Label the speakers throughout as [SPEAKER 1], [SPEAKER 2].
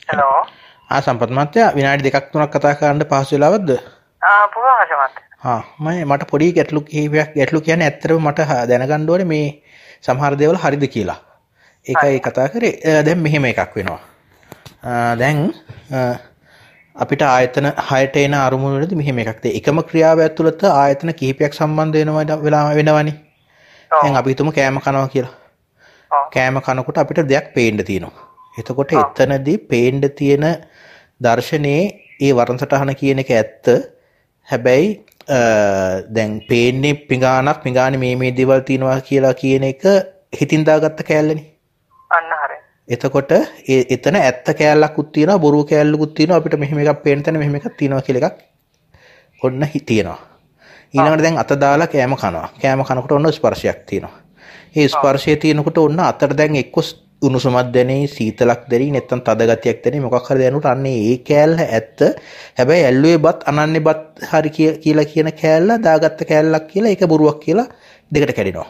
[SPEAKER 1] Hello.
[SPEAKER 2] සම්පත් මහත්තයා විනාඩි දෙකක් තුනක් කතා කරන්න පහසු වෙලාවක්ද?
[SPEAKER 1] පුළුවන් මහත්තයා.
[SPEAKER 2] මට පොඩි ගැටලු කියන්නේ ඇත්තටම මට දැනගන්න ඕනේ මේ සමහර දේවල් හරිද කියලා. ඒකයි කතා කරේ. දැන් මෙහෙම එකක් වෙනවා. දැන් අපිට ආයතන 6ට එන අරමුණු වලදී මෙහෙම එකක් තියෙයි. එකම ක්‍රියාව ඇතුළත ආයතන කිහිපයක් සම්බන්ධ වෙනවනේ. දැන් අපි හිතමු කෑම කනවා කියලා. කෑම කනකොට අපිට දෙයක් පේන්න තියෙනවා. එතකොට එතනදී පේන්න තියෙන දර්ශනයේ ඒ වර්ණ සටහන කියන එක ඇත්ත. හැබැයි දැන් පේන්නේ පිඟානේ මේ දේවල් තියෙනවා කියලා කියන එක හිතින් දාගත්ත කෑල්ලනේ.
[SPEAKER 1] අන්න හරිය.
[SPEAKER 2] එතකොට එතන ඇත්ත කෑල්ලකුත් තියෙනවා බොරු කෑල්ලකුත් තියෙනවා අපිට මෙහෙම එකක් පේන තැන මෙහෙම එකක් තියෙනවා කියලා එකක් ඔන්න තියෙනවා. ඊළඟට දැන් අත දාලා කෑම කනවා. කෑම කනකොට ඔන්න ස්පර්ශයක් තියෙනවා. ඒ ස්පර්ශය තියෙනකොට ඔන්න අතට දැන් එක්ක උණුසුමක් දැනෙයි සීතලක් දැනෙයි නැත්නම් තද ගතියක් දැනෙයි මොකක් හරි දැනුනොත් අන්න ඒ කෑල්ල ඇත්ත. හැබැයි ඇල්ලුවේ බත් අනන්නේ බත් හරි කියලා කියන කෑල්ල දාගත්ත කෑල්ලක් කියලා ඒක බොරුවක් කියලා දෙකට කැඩෙනවා.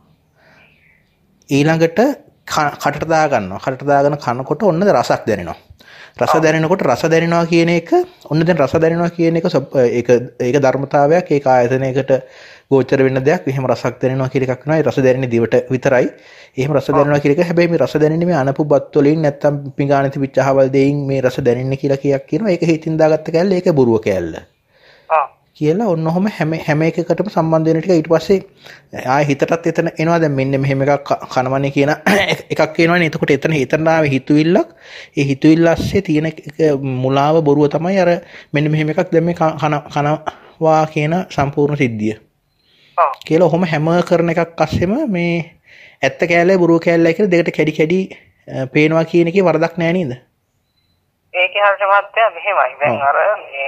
[SPEAKER 2] ඊළඟට කටට දාගන්නවා. කටට දාගෙන කනකොට ඔන්න රසක් දැනෙනවා. රස දැනෙනවා කියන එක ඔන්න දැන් රස දැනෙනවා කියන එක ඒක ධර්මතාවයක් ඒක ආයතනයකට ගෝචර වෙන දෙයක්. එහෙම රසක් දැනෙනවා කියන එකක් නෑ. රස දැනෙන්නේ දිවට විතරයි. එහෙම රස දැනෙනවා කියන එක හැබැයි මේ රස දැනෙන්නේ මේ අනපු බත් වලින් නැත්තම් පිඟානේ තිබිච්ච අහවල් දෙයින් මේ රස දැනෙන්නේ කියලා කීයක් කියනවා. ඒක හිතින් දාගත්ත කෑල්ල ඒක බොරුව කෑල්ල. කියලා ඔන්න ඔහම හැම එකකටම සම්බන්ධ වෙන ටික ඊට පස්සේ ආයෙ හිතටත් එතන එනවා දැන් මෙන්න මෙහෙම එකක් කනවනේ කියන එකක් එනවනේ. එතකොට එතන ආවේ හිතුවිල්ලක්. ඒ හිතුවිල්ලස්සේ තියෙන මුලාව බොරුව තමයි අර මෙන්න මෙහෙම එකක් දැන් මේ කනවා කියන සම්පූර්ණ සිද්ධිය. කියලා ඔහොම හැම කරන එකක් අස්සෙම මේ ඇත්ත කෑල්ලයි බොරුව කෑල්ලයි කියලා දෙකට කැඩි පේනවා කියන එකේ වරදක් නෑ නේද?
[SPEAKER 1] ඒකේ හරියට මහත්තයා මෙහෙමයි. දැන් අර මේ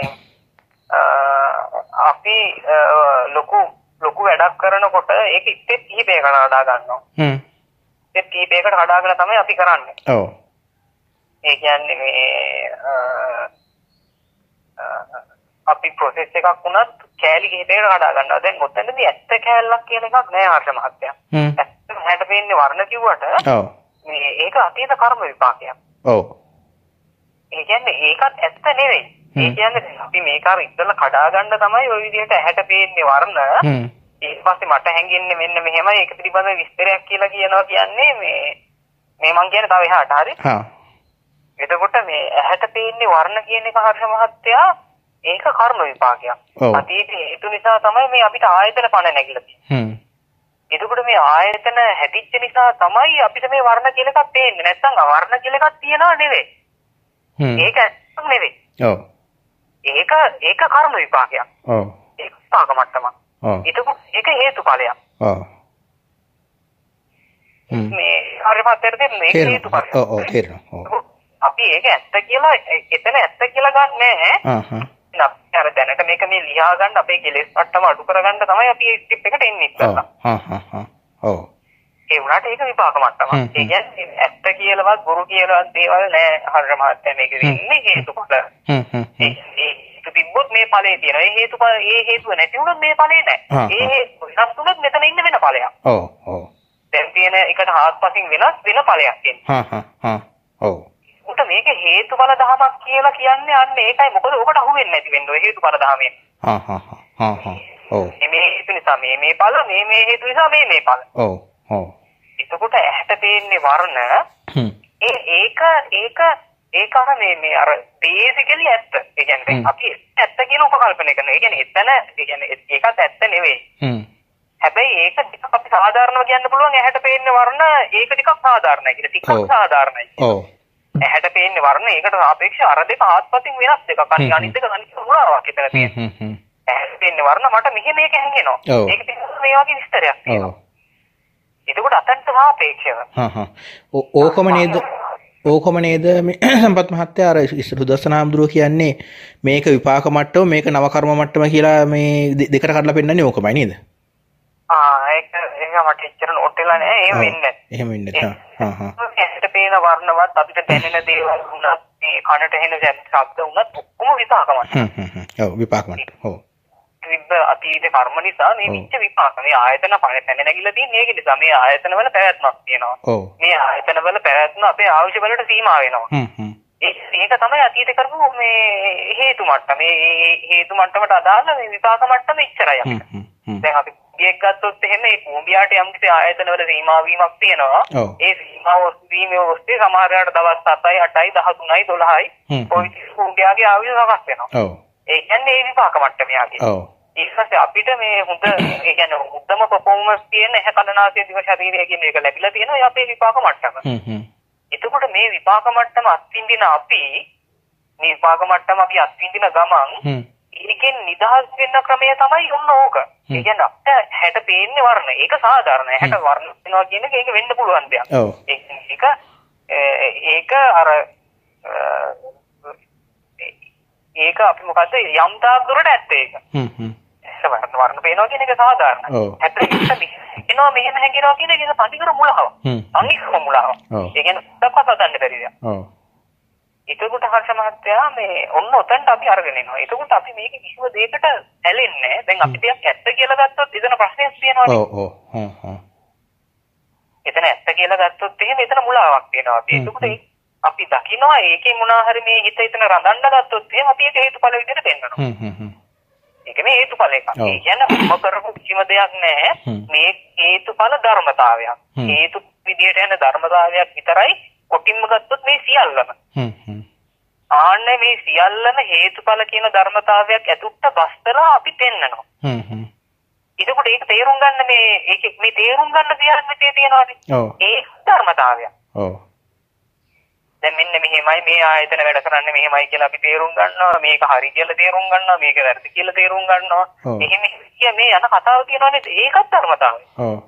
[SPEAKER 1] අපි ලොකු වැඩක් කරනකොට ඒක ඉත්තේ කීපයකට හදා ගන්නවා. ඒ කීපයකට හදාගෙන තමයි අපි කරන්නේ.
[SPEAKER 2] ඔව්.
[SPEAKER 1] ඒ කියන්නේ මේ අපි process එකක් වුණත් කෑලි කීපයකට හදා ගන්නවා. දැන් ඔතනදී ඇත්ත කෑල්ලක් කියන එකක් නෑ හර්ෂ මහත්තයා. ඇත්තම හැට පේන්නේ වර්ණ කිව්වට
[SPEAKER 2] ඔව්.
[SPEAKER 1] මේ ඒක අතීත කර්ම විපාකයක්.
[SPEAKER 2] ඔව්.
[SPEAKER 1] ඒ කියන්නේ ඒකත් ඇත්ත නෙවෙයි. ඒ කියන්නේ අපි මේක අර ඉස්සෙල්ලා කඩා ගන්න තමයි ওই විදිහට ඇහැට පේන්නේ වර්ණ. ඊට පස්සේ මට හැංගෙන්නේ මෙන්න මෙහෙමයි ඒක පිළිබඳව විස්තරයක් කියලා කියනවා කියන්නේ මේ මං කියන්නේ තව එහාට හරි. එතකොට මේ ඇහැට පේන්නේ වර්ණ කියන එක හර්ෂ මහත්තයා ඒක කර්ම විපාකයක්. අතීතයේ හේතු නිසා තමයි මේ අපිට ආයතන පණ නැගිලා තියෙන්නේ. එතකොට මේ ආයතන හැදිච්ච නිසා තමයි අපිට මේ වර්ණ කියලා එකක් පේන්නේ. නැත්නම් වර්ණ කියලා එකක් තියනව නෙවෙයි. ඒක ඇත්තක් නෙවෙයි.
[SPEAKER 2] ඔව්.
[SPEAKER 1] ඒක කර්ම විපාකයක්.
[SPEAKER 2] ඔව්.
[SPEAKER 1] ඒක විපාක මට්ටමක්.
[SPEAKER 2] ඔව්.
[SPEAKER 1] ඒක හේතුඵලයක්.
[SPEAKER 2] ඔව්.
[SPEAKER 1] මේ හරියට මේක හේතුඵලයක්.
[SPEAKER 2] ඔව් තේරෙනවා. ඔව්.
[SPEAKER 1] අපි ඒක ඇත්ත කියලා එතන ඇත්ත කියලා ගන්නෑ. අර දැනට මේක මේ ලියා ගන්න අපේ කෙලෙස් මට්ටම අඩු කරගන්න තමයි අපි මේ ස්ටෙප් එකට එන්නේ ඉස්සෙල්ලා. ඔව්. ඒ වුණාට ඒක විපාක මට්ටමක්. ඒ කියන්නේ ඇත්ත කියලාවත් බොරු කියලාවත් දේවල් නෑ හරියට මහත්තයා මේක වෙන්නේ හේතුඵල. තිබ්බොත් මේ ඵලයේ තියෙනවා. ඒ හේතුව නැති වුණොත් මේ ඵලේ නැහැ. ඒ හේතුව වෙනස් වුණොත් මෙතන ඉන්න වෙන ඵලයක්.
[SPEAKER 2] ඔව්.
[SPEAKER 1] දැන් තියෙන එකට හාත්පසින් වෙන ඵලයක් තියෙනවා.
[SPEAKER 2] ඔව්.
[SPEAKER 1] උට මේක හේතුඵල ධමයක් කියලා කියන්නේ අන්න ඒකයි. මොකද ඔබට අහුවෙන්නේ නැති වෙන්නේ ඔය හේතුඵල ධමයෙන්. ඔව්. මේ හේතු නිසා මේ ඵල මේ හේතු නිසා මේ ඵල.
[SPEAKER 2] ඔව්.
[SPEAKER 1] එතකොට ඇහැට පේන්නේ වර්ණ ඒක අර මේ අර බේසිකලි ඇත්ත. ඒ කියන්නේ අපි ඇත්ත කියන උපකල්පනය කරනවා. ඒ කියන්නේ එතන ඒ කියන්නේ ඒකත් ඇත්ත නෙවෙයි. හැබැයි ඒක ටිකක් අපි සාධාරණව කියන්න පුළුවන් ඇහැට පේන්නේ වර්ණ ඒක ටිකක් සාධාරණයි කියලා. ටිකක් සාධාරණයි. ඔව්. ඇහැට පේන්නේ වර්ණ ඒකට සාපේක්ෂව අර දෙක ආත්පසින් වෙනස් දෙකක්. අනිත් එක අනිත් මුලාවක් එතන තියෙනවා. ඇහැට පේන්නේ වර්ණ මට මෙහෙම මේක හැංගෙනවා. ඒක පිළිබඳව මේ වගේ විස්තරයක් තියෙනවා. එතකොට අතන්ට සාපේක්ෂව.
[SPEAKER 2] ඕකම නේද මේ සම්පත් මහත්තයා අර සුදස්සනාම්දුරුව කියන්නේ මේක විපාක මට්ටම මේක නව කර්ම මට්ටම කියලා මේ දෙකට කඩලා පෙන්නන්නේ ඕකමයි නේද?
[SPEAKER 1] ඒක මට එච්චර නෝට් වෙලා නෑ. එහෙම වෙන්නේ.
[SPEAKER 2] එහෙම වෙන්නේ.
[SPEAKER 1] ඇත්තට පේන වර්ණවත් අපිට දැනෙන දේවල් වුණත් මේ කනට ඇහෙන ශබ්ද වුණත් ඔක්කොම විපාක මට්ටම.
[SPEAKER 2] ඔව් විපාක මට්ටම. ඔව්.
[SPEAKER 1] තිබ්බ අතීත කර්ම නිසා මේ විච්ච විපාක. මේ ආයතන පණ නැගිලා තියෙන්නේ ඒක නිසා. මේ ආයතන වල පැවැත්මක් තියෙනවා. මේ ආයතන වල පැවැත්ම අපේ අවශ්‍ය වලට සීමා වෙනවා. ඒ මේක තමයි අතීත කරපු මේ හේතු මට්ටම. මේ හේතු මට්ටමට අදාළ මේ විපාක මට්ටම ඉච්චරයි අපිට. දැන් අපි කුඹියක් ගත්තොත් එහෙම ඒ කුඹියට යම් කිසි ආයතනවල සීමා වීමක් තියෙනවා. ඒ සීමාව වීමේ ඔස්සේ සමහරවිට දවස් 7යි 8යි 13යි 12යි ඔය කුඹියගේ ආයුෂ සකස් වෙනවා. ඒ කියන්නේ ඒ විපාක මට්ටමයගේ. ඊට පස්සේ අපිට මේ හොඳ ඒ කියන්නේ උත්තම පර්ෆෝමන්ස් තියෙන හැකලනාසය දිව ශරීරය කියන එක ලැබිලා තියෙනවා අපේ විපාක මට්ටම. එතකොට මේ විපාක මට්ටම අත්විඳින අපි මේ විපාක මට්ටම අපි අත්විඳින ගමන් ඒකෙන් නිදහස් වෙන්න ක්‍රමය තමයි ඔන්න ඕක. ඒ කියන්නේ අපිට හැට පේන්නේ වර්ණ. ඒක සාධාරණයි. හැට වර්ණ වෙනවා කියන එක ඒක වෙන්න පුළුවන් දෙයක්. ඒක අර ඒක අපි මොකද්ද යම් තාක් දුරට ඇත්ත ඒක. වර්ණ පේනවා කියන එක සාධාරණයි. හැබැයි එනවා මෙහෙම හැංගෙනවා කියන එක පටිකර මුලාව. අනික මුලාව. ඒ කියන්නේ සත්‍යපත ගන්න බැරි දෙයක්. එතකොට හර්ෂ මහත්තයා මේ ඔන්න ඔතනට අපි අරගෙන එනවා. එතකොට අපි මේක කිසිම දෙයකට ඇලෙන්නේ නැහැ. දැන් අපි දෙයක් ඇත්ත කියලා ගත්තොත් එතන ප්‍රශ්නයක් තියෙනවානේ. එතන ඇත්ත කියලා ගත්තොත් එහෙම එතන මුලාවක් තියෙනවා. එතකොට අපි දකිනවා ඒකේ මොනවා හරි මේ හිත එතන රඳන්න ගත්තොත් එහෙම අපි ඒක හේතුඵල විදිහට පෙන්නනවා. ඒක මේ හේතුඵල එකක්. ඒ කියන්නේ මොක කරපු කිසිම දෙයක් නැහැ. මේ හේතුඵල ධර්මතාවයක්. හේතු විදිහට යන ධර්මතාවයක් විතරයි කොටින්ම ගත්තොත් මේ සියල්ලම. ආන්නේ මේ සියල්ලම හේතුඵල කියන ධර්මතාවයක් ඇතුළත බස්තරා අපි පෙන්නනවා. එතකොට ඒක තේරුම් ගන්න මේ තේරුම් ගන්න දෙයක් මෙතේ තියෙනවානේ. ඒ ධර්මතාවයක්. දැන් මෙන්න මෙහෙමයි මේ ආයතන වැඩ කරන්නේ මෙහෙමයි කියලා අපි තේරුම් ගන්නවා. මේක හරි කියලා තේරුම් ගන්නවා. මේක වැරදි කියලා තේරුම් ගන්නවා. එහෙම මේ යන කතාව කියනවානේ ඒකත් ධර්මතාවය.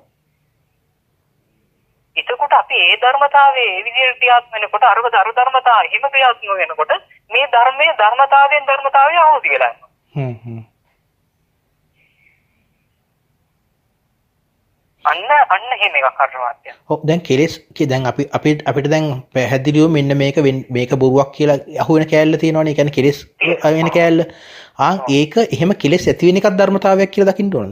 [SPEAKER 1] එතකොට අපි ඒ ධර්මතාවයේ ඒ විදිහට ක්‍රියාත්මක වෙනකොට අරක ධර්මතාවය එහෙම ක්‍රියාත්මක වෙනකොට මේ ධර්මයේ ධර්මතාවයෙන් ධර්මතාවය අවදි වෙලා යනවා. අන්න එහෙම එකක් කරනවා.
[SPEAKER 2] ඔව් දැන් කෙලස් දැන් අපිට දැන් පැහැදිලිව මෙන්න මේක බොරුවක් කියලා අහුවෙන කෑල්ල තියෙනවනේ. ඒ කියන්නේ කෙලස් වෙන කෑල්ල. ඒක එහෙම කෙලස් ඇති වෙන එකක් ධර්මතාවයක් කියලා දකින්න ඕනද?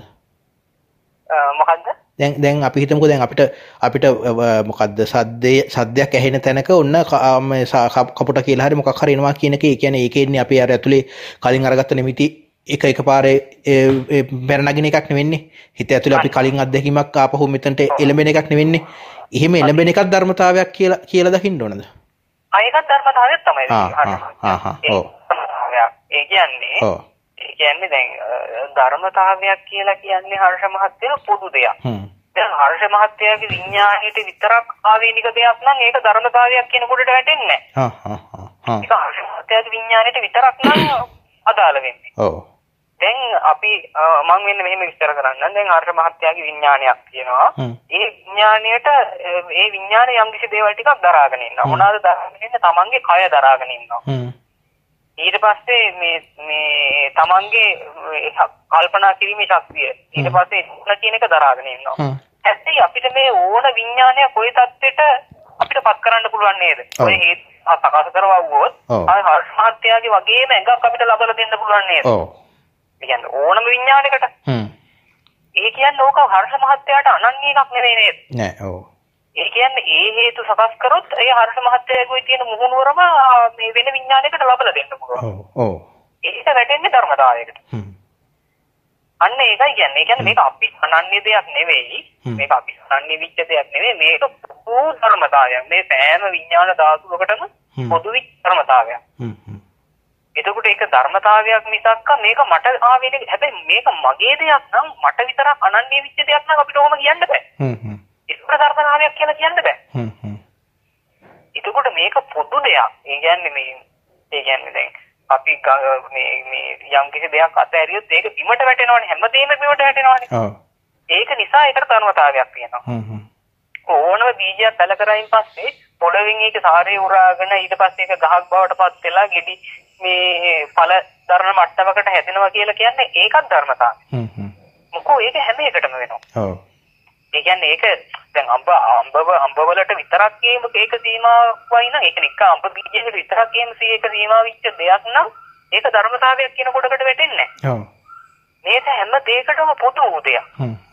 [SPEAKER 1] මොකද්ද?
[SPEAKER 2] දැන් අපි හිතමුකෝ දැන් අපිට මොකද්ද සද්දයක් ඇහෙන තැනක ඔන්න කපුට කියලා හරි මොකක් හරි එනවා කියන එක. ඒ කියන්නේ ඒකෙන්නේ අපි අර ඇතුලේ කලින් අරගත්ත නිමිති එකපාරේ බැරනගින එකක් නෙවෙන්නේ. හිත ඇතුලේ අපි කලින් අත්දැකීමක් ආපහු මෙතනට එළඹෙන එකක් නෙවෙන්නේ. එහෙම එළඹෙන එකක් ධර්මතාවයක් කියලා දකින්න ඕනද?
[SPEAKER 1] ඒකත් ධර්මතාවයක් තමයි.
[SPEAKER 2] ඔව්.
[SPEAKER 1] ඒ කියන්නේ දැන් ධර්මතාවයක් කියලා කියන්නේ හර්ෂ මහත්තයා පොදු දෙයක්. දැන් හර්ෂ මහත්තයාගේ විඥාණයට විතරක් ආවේනික දෙයක් නම් ඒක ධර්මතාවයක් කියන කොටට වැටෙන්නේ නැහැ. ඒක හර්ෂ මහත්තයාගේ විඥාණයට විතරක් නම් අදාළ වෙන්නේ. ඔව්. දැන් අපි මම මෙහෙම විස්තර කරන්නම්. දැන් හර්ෂ මහත්තයාගේ විඥානයක් තියෙනවා. ඒ විඥාණයට ඒ විඥානය යම් කිසි දේවල් ටිකක් දරාගෙන ඉන්නවා. මොනවාද දරාගෙන ඉන්නේ? තමන්ගේ කය දරාගෙන ඉන්නවා. ඊට පස්සේ මේ තමන්ගේ කල්පනා කිරීමේ ශක්තිය ඊට පස්සේ මොන කියන එක දරාගෙන ඉන්නවා. ඇත්තටම අපිට මේ ඕන විඥානය කොයි තත්ත්වෙට අපිට පත් කරන්න පුළුවන් නේද? ඔය සකස් කරවුවොත් හර්ෂ මහත්තයාගේ වගේම එකක් අපිට ලබලා දෙන්න පුළුවන් නේද? ඔව්. ඒ කියන්නේ ඕනම විඥානයකට. ඒ කියන්නේ ඕක හර්ෂ මහත්තයාට අනන්‍ය එකක් නෙවෙයි නේද? නෑ. ඔව්. ඒ කියන්නේ ඒ හේතු සකස් කරොත් ඒ හර්ෂ මහත්තයාගේ තියෙන මුහුණුවරම මේ වෙන විඥානයකට ලබලා දෙන්න පුළුවන්. ඔව්. ඔව්. ඒක වැටෙන්නේ ධර්මතාවයකට. අන්න ඒකයි කියන්නේ. ඒ කියන්නේ මේක අපි අනන්‍ය දෙයක් නෙවෙයි. මේක අපි අනන්‍ය විච්ච දෙයක් නෙවෙයි. මේක පොදු ධර්මතාවයක්. මේ සෑම විඥාන ධාතුවකටම පොදු ධර්මතාවයක්. එතකොට ඒක ධර්මතාවයක් මිසක් මේක මට ආවෙන්නේ හැබැයි මේක මගේ දෙයක් නම් මට විතරක් අනන්‍ය විච්ච දෙයක් නම් අපිට ඕම කියන්න බෑ. ඒක ධර්මතාවයක් කියලා කියන්න බෑ. එතකොට මේක පොදු දෙයක්. ඒ කියන්නේ දැන් අපි මේ යම් කිසි දෙයක් අතහැරියොත් ඒක බිමට වැටෙනවනේ. හැමදේම බිමට වැටෙනවනේ. ඔව්. ඒක නිසා ඒකට ධර්මතාවයක් තියෙනවා. ඕනම බීජයක් පැල කරයින් පස්සේ පොළවෙන් ඒක සාරේ උරාගෙන ඊට පස්සේ ඒක ගහක් බවට පත් වෙලා ගෙඩි මේ ඵල දරන මට්ටමකට හැදෙනවා කියලා කියන්නේ ඒකත් ධර්මතාවය. මොකෝ ඒක හැම එකටම වෙනවා. ඔව්. ඒ කියන්නේ ඒක දැන් අඹ වලට විතරක් ඒක සීමාවයි නම් ඒක නික අඹ බීජයකට විතරක් ඒක සීමා වෙච්ච දෙයක් නම් ඒක ධර්මතාවයක් කියන කොටකට වැටෙන්නේ නැහැ. ඔව්. මේක හැම දෙයකටම පොදු දෙයක්.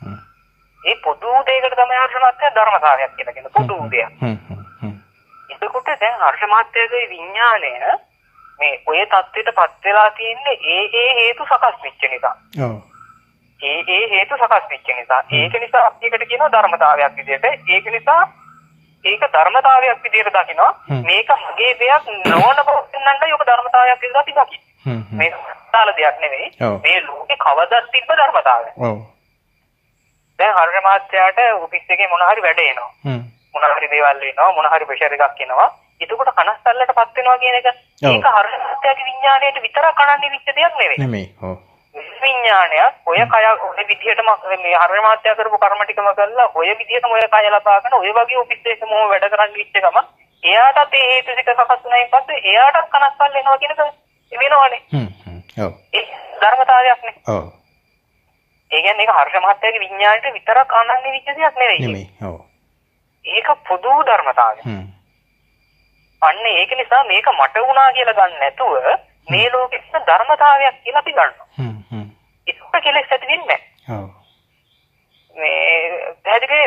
[SPEAKER 1] ඒ පොදු දෙයකට තමයි හර්ෂ මහත්තයා ධර්මතාවයක් කියලා කියන පොදු දෙයක්. බලනකොට දැන් හර්ෂ මහත්තයාගේ විඥාණය මේ ඔය தත්ත්වයටපත් වෙලා තියෙන්නේ ඒ හේතු සකස් වෙච්ච නිසා.
[SPEAKER 2] ඔව්.
[SPEAKER 1] ඒ හේතු සකස් වෙච්ච නිසා. ඒක නිසා අපි එකට කියනවා ධර්මතාවයක් විදිහට. ඒක නිසා ඒක ධර්මතාවයක් විදිහට දකිනවා. මේක මගේ දෙයක් නොවන බව පෙන්වන්නයි ඔක ධර්මතාවයක් විදිහට අපි දකින්නේ. මේක සාල දෙයක් නෙවෙයි. මේ ලෝකේ කවදාවත් තිබ්බ ධර්මතාවයක්.
[SPEAKER 2] ඔව්.
[SPEAKER 1] දැන් හර්ෂ මහත්තයාට ඔෆිස් එකේ මොන හරි වැඩ එනවා. මොන හරි දේවල් වෙනවා, මොන හරි ප්‍රෙෂර් එකක් එනවා. එතකොට කනස්සල්ලටපත් වෙනවා කියන එක ඒක හර්ෂ මහත්තයාගේ විඥාණයට විතරක් කණන්නේ විච්ච දෙයක් නෙවෙයි.
[SPEAKER 2] නෙමෙයි. ඔව්.
[SPEAKER 1] විඥානයක් ඔය කය ඔය විදිහටම මේ හර්ෂ මහත්තයා කරපු කර්ම ටිකම කරලා ඔය විදිහටම ඔය කය ලබාගෙන ඔය වගේ ඔෆිස් එකේ මොහොම වැඩ කරන්න විච්ච ගම එයාටත් ඒ හේතු ටික සකස් වුණායින් පස්සේ එයාටත් කනස්සල් එනවා කියන එක වෙනවනේ. ඔව්. ඒ ධර්මතාවයක්නේ. ඔව්. ඒ කියන්නේ ඒක හර්ෂ මහත්තයාගේ විඥාණයට විතරක් ආනන්නේ විච්ච දෙයක් නෙවෙයි. ඔව්. ඒක පොදු ධර්මතාවයක්. අන්න ඒක නිසා මේක මට වුණා කියලා ගන්න නැතුව මේ ලෝකෙ ධර්මතාවයක් කියලා අපි ගන්නවා. ඒක කෙලෙස් ඇති වෙන්නේ නැහැ. ඔව්. මේ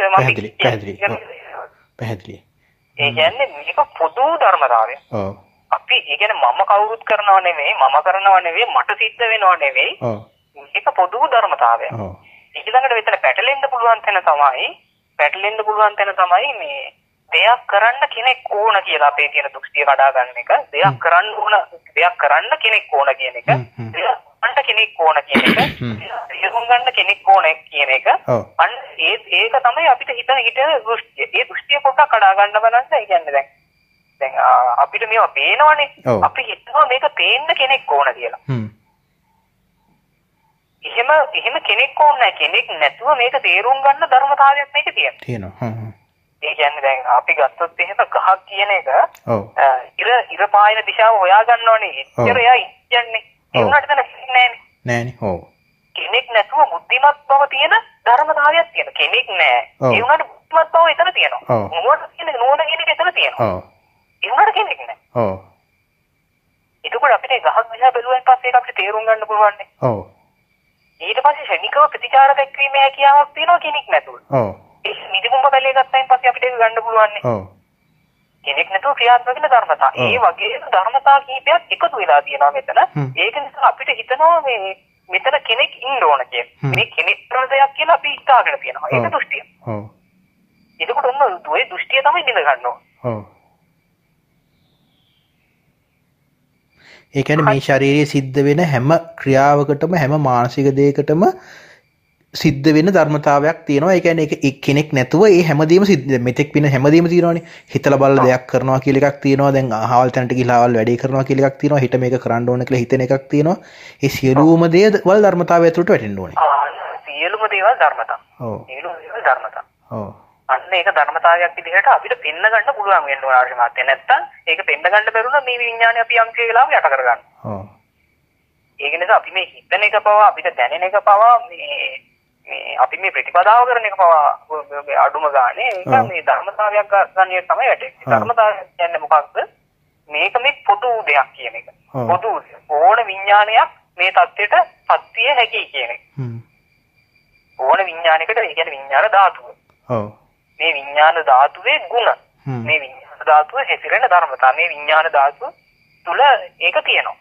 [SPEAKER 1] පැහැදිලි. ඒ කියන්නේ මේක පොදු ධර්මතාවයක්. ඔව්. අපි ඒ කියන්නේ මම කවුරුත් කරනව නෙවෙයි, මම කරනව නෙවෙයි, මට සිද්ධ වෙනව නෙවෙයි. ඔව්. මේක පොදු ධර්මතාවයක්. ඔව්. ඊළඟට මෙතන පැටලෙන්න පුළුවන් තැන තමයි මේ දෙයක් කරන්න කෙනෙක් ඕන කියලා අපේ තියෙන දෘෂ්ටිය කඩා ගන්න එක. දෙයක් කරන්න කෙනෙක් ඕන කියන එක. දෙයක් කෙනෙක් ඕන කියන එක. තේරුම් ගන්න කෙනෙක් ඕන කියන එක. අන්න ඒක තමයි අපිට හිතන දෘෂ්ටිය. ඒ දෘෂ්ටිය පොඩ්ඩක් කඩා ගන්න බලන්න. ඒ කියන්නේ දැන් අපිට මේවා පේනවනේ. අපි හිතනවා මේක පේන්න කෙනෙක් ඕන කියලා. එහෙම කෙනෙක් ඕන නැහැ. කෙනෙක් නැතුව මේක තේරුම් ගන්න ධර්මතාවයක් මේක තියෙනවා. ඒ කියන්නේ දැන් අපි ගත්තොත් එහෙම ගහක් කියන එක ඉර පායන දිශාව හොයා ගන්නවනේ. ඉතින් එයා ඉන්නේ. ඒ උනාට දැන් නෑනේ. ඔව්. කෙනෙක් නැතුව බුද්ධිමත් බව තියෙන ධර්මතාවයක් තියෙනවා. කෙනෙක් නෑ. ඒ උනාට බුද්ධිමත් බව එතන තියෙනවා. මොකද කියන්නේ නෝන කියන එක එතන තියෙනවා. ඔව්. ඒ උනාට කෙනෙක් නෑ. ඔව්. එතකොට අපිට ගහක් දිහා බැලුවෙන් පස්සේ ඒක අපිට තේරුම් ගන්න පුළුවන් නේ. ඔව්. ඊට පස්සේ ශනිකව ප්‍රතිචාර දක්වීමේ හැකියාවක් තියෙනවා කෙනෙක් නැතුව. ඔව්. ඒ නිදිමුඹ බැලේ ගත්තයින් පස්සේ අපිට ඒක ගන්න පුළුවන් නේ. ඔව්. කෙනෙක් නැතුව ක්‍රියාත්මක වෙන ධර්මතා. ඒ වගේ ධර්මතා කීපයක් එකතු වෙලා තියෙනවා මෙතන. ඒක නිසා අපිට හිතනවා මේ මෙතන කෙනෙක් ඉන්න ඕන කියලා. මේ කෙනෙක් කරන දෙයක් කියලා අපි හිතාගෙන තියෙනවා. ඒක දෘෂ්ටිය. ඔව්. එතකොට ඔන්න ඔය දෘෂ්ටිය තමයි බිඳ ගන්න ඕන. ඔව්. ඒ කියන්නේ මේ ශරීරයේ සිද්ධ වෙන හැම ක්‍රියාවකටම හැම මානසික දෙයකටම සිද්ධ වෙන ධර්මතාවයක් තියෙනවා. ඒ කියන්නේ ඒක කෙනෙක් නැතුව ඒ හැමදේම සිද්ධ මෙතෙක් වෙන හැමදේම තියෙනවානේ. හිතලා බලලා දෙයක් කරනවා කියලා එකක් තියෙනවා. දැන් අහවල් තැනට ගිහලා අවල් වැඩේ කරනවා කියලා එකක් තියෙනවා. හිත මේක කරන්න ඕන කියලා හිතෙන එකක් තියෙනවා. ඒ සියලුම දේවල් ධර්මතාවය ඇතුළට වැටෙන්න ඕනේ. සියලුම දේවල් ධර්මතා. ඔව්. සියලුම දේවල් ධර්මතා. ඔව්. අන්න ඒක ධර්මතාවයක් විදිහට අපිට පෙන්න ගන්න පුළුවන් වෙන්න ඕන ආර්ය මාත්‍ය. නැත්තම් ඒක පෙන්න ගන්න බැරුණා මේ විඥානය අපි යම් කේලාව යට කරගන්න. ඔව්. ඒක නිසා අපි මේ හිතන එක පවා අපිට දැනෙන එක පවා මේ අපි මේ ප්‍රතිපදාව කරන එක පවා අඩුම ගානේ ඒක මේ ධර්මතාවයක් ගන්න තමයි වැටෙන්නේ. ධර්මතාවය කියන්නේ මොකක්ද? මේක මේ පොදු දෙයක් කියන එක. පොදු ඕන විඥානයක් මේ தත්ත්වයට පත්විය හැකි කියන එක. ඕන විඥානයකට ඒ කියන්නේ විඥාන ධාතුව. ඔව්. මේ විඥාන ධාතුවේ ගුණ. මේ විඥාන ධාතුවේ හැසිරෙන ධර්මතා. මේ විඥාන ධාතුව තුල ඒක තියෙනවා.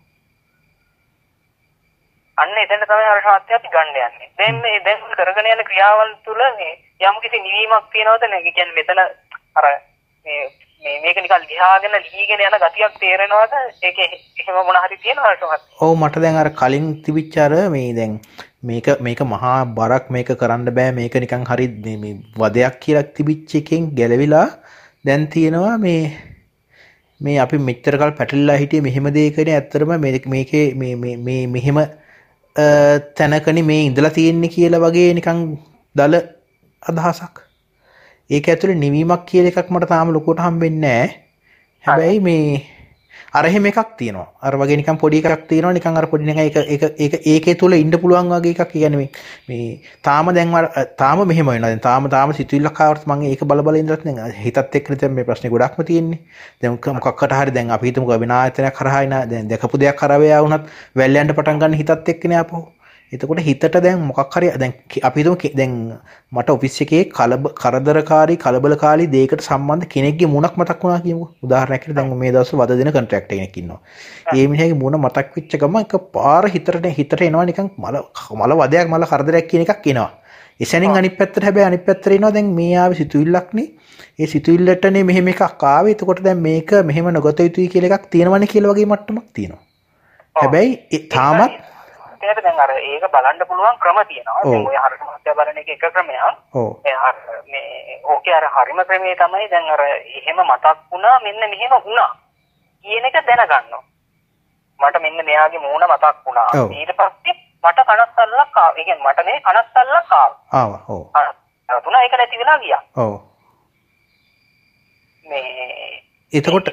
[SPEAKER 1] අන්න එතන තමයි අරහත්ත්වය අපි ගන්න යන්නේ. දැන් කරගෙන යන ක්‍රියාවල් තුළ මේ යම් කිසි නිවීමක් තියෙනවද නැහැ. ඒ කියන්නේ මෙතන අර මේක නිකන් ලියාගෙන ලීගෙන යන ගතියක් තේරෙනවද? ඒකේ එහෙම මොන හරි තියෙනවද? ඔව් මට දැන් අර කලින් තිබිච්ච අර මේ දැන් මේක මහා බරක් මේක කරන්න බෑ මේක නිකන් හරි මේ වදයක් කියලා තිබිච්ච එකෙන් ගැලවිලා දැන් තියෙනවා මේ අපි මෙච්චර කල් පැටලිලා හිටියේ මෙහෙම දෙයකනේ ඇත්තටම මේකේ මේ මෙහෙම තැනකනේ මේ ඉඳලා තියෙන්නේ කියලා වගේ නිකන් දල අදහසක්. ඒක ඇතුලේ නිවීමක් කියලා එකක් මට තාම ලොකුවට හම්බෙන්නේ නැහැ. හැබැයි මේ අර එහෙම එකක් තියෙනවා. අර වගේ නිකන් පොඩි එකක් තියෙනවා. නිකන් අර පොඩි නිකන් ඒකේ තුල ඉන්න පුළුවන් වගේ එකක්. කියන්නේ මේ තාම තාම මෙහෙම වෙනවා. දැන් තාම සිතුවිල්ලක් ආවොත් මම ඒක බල ඉඳලත් නෑ. හිතත් එක්ක දැන් මේ ප්‍රශ්නේ ගොඩක්ම තියෙන්නේ. දැන් මොකක්කට හරි දැන් අපි හිතමුකෝ විනායතනයක් කරහා ඉන දැන් දැකපු දෙයක් කරා වේයා වුණත් වැල් යන්න පටන් ගන්න හිතත් එක්කනේ ආපහු.
[SPEAKER 2] එතකොට හිතට දැන් මොකක් හරි දැන් අපි හිතමු දැන් මට ඔෆිස් එකේ කරදරකාරී කලබලකාරී දෙයකට සම්බන්ධ කෙනෙක්ගේ මුණක් මතක් වුණා කියමුකෝ. උදාහරණයක් විදිහට දැන් මේ දවස්වල වද දෙන කොන්ට්‍රැක්ටර් කෙනෙක් ඉන්නවා. ඒ මිනිහගේ මුණ මතක් වෙච්ච ගමන් එකපාර හිතට එනවා නිකන් මල වදයක් මල කරදරයක් කියන එකක් එනවා. එසැනින් අනිත් පැත්තට හැබැයි අනිත් පැත්තට එනවා දැන් මේ ආවේ සිතුවිල්ලක් නේ. ඒ සිතුවිල්ලටනේ මෙහෙම එකක් ආවේ. එතකොට දැන් මේක මෙහෙම නොගත යුතුයි කියලා එකක් තියෙනවනේ කියලා වගේ මට්ටමක් තියෙනවා. හැබැයි තාමත්
[SPEAKER 1] ඒකට දැන් අර ඒක බලන්න පුළුවන් ක්‍රම තියෙනවා. දැන් ඔය හරියට මහත්ය බලන එක ක්‍රමයක්.
[SPEAKER 2] ඔව්.
[SPEAKER 1] මේ ඕකේ අර හරිම ක්‍රමයේ තමයි දැන් අර එහෙම මතක් වුණා මෙන්න මෙහෙම වුණා කියන එක දැනගන්නවා. මට මෙන්න මෙයාගේ මූණ මතක් වුණා. ඊට පස්සේ මට කනස්සල්ලක් ආවා. ඒ කියන්නේ මට මේ කනස්සල්ලක් ආවා.
[SPEAKER 2] ඔව්.
[SPEAKER 1] තුනා ඒක නැති වෙලා ගියා.
[SPEAKER 2] ඔව්.
[SPEAKER 1] මේ
[SPEAKER 2] එතකොට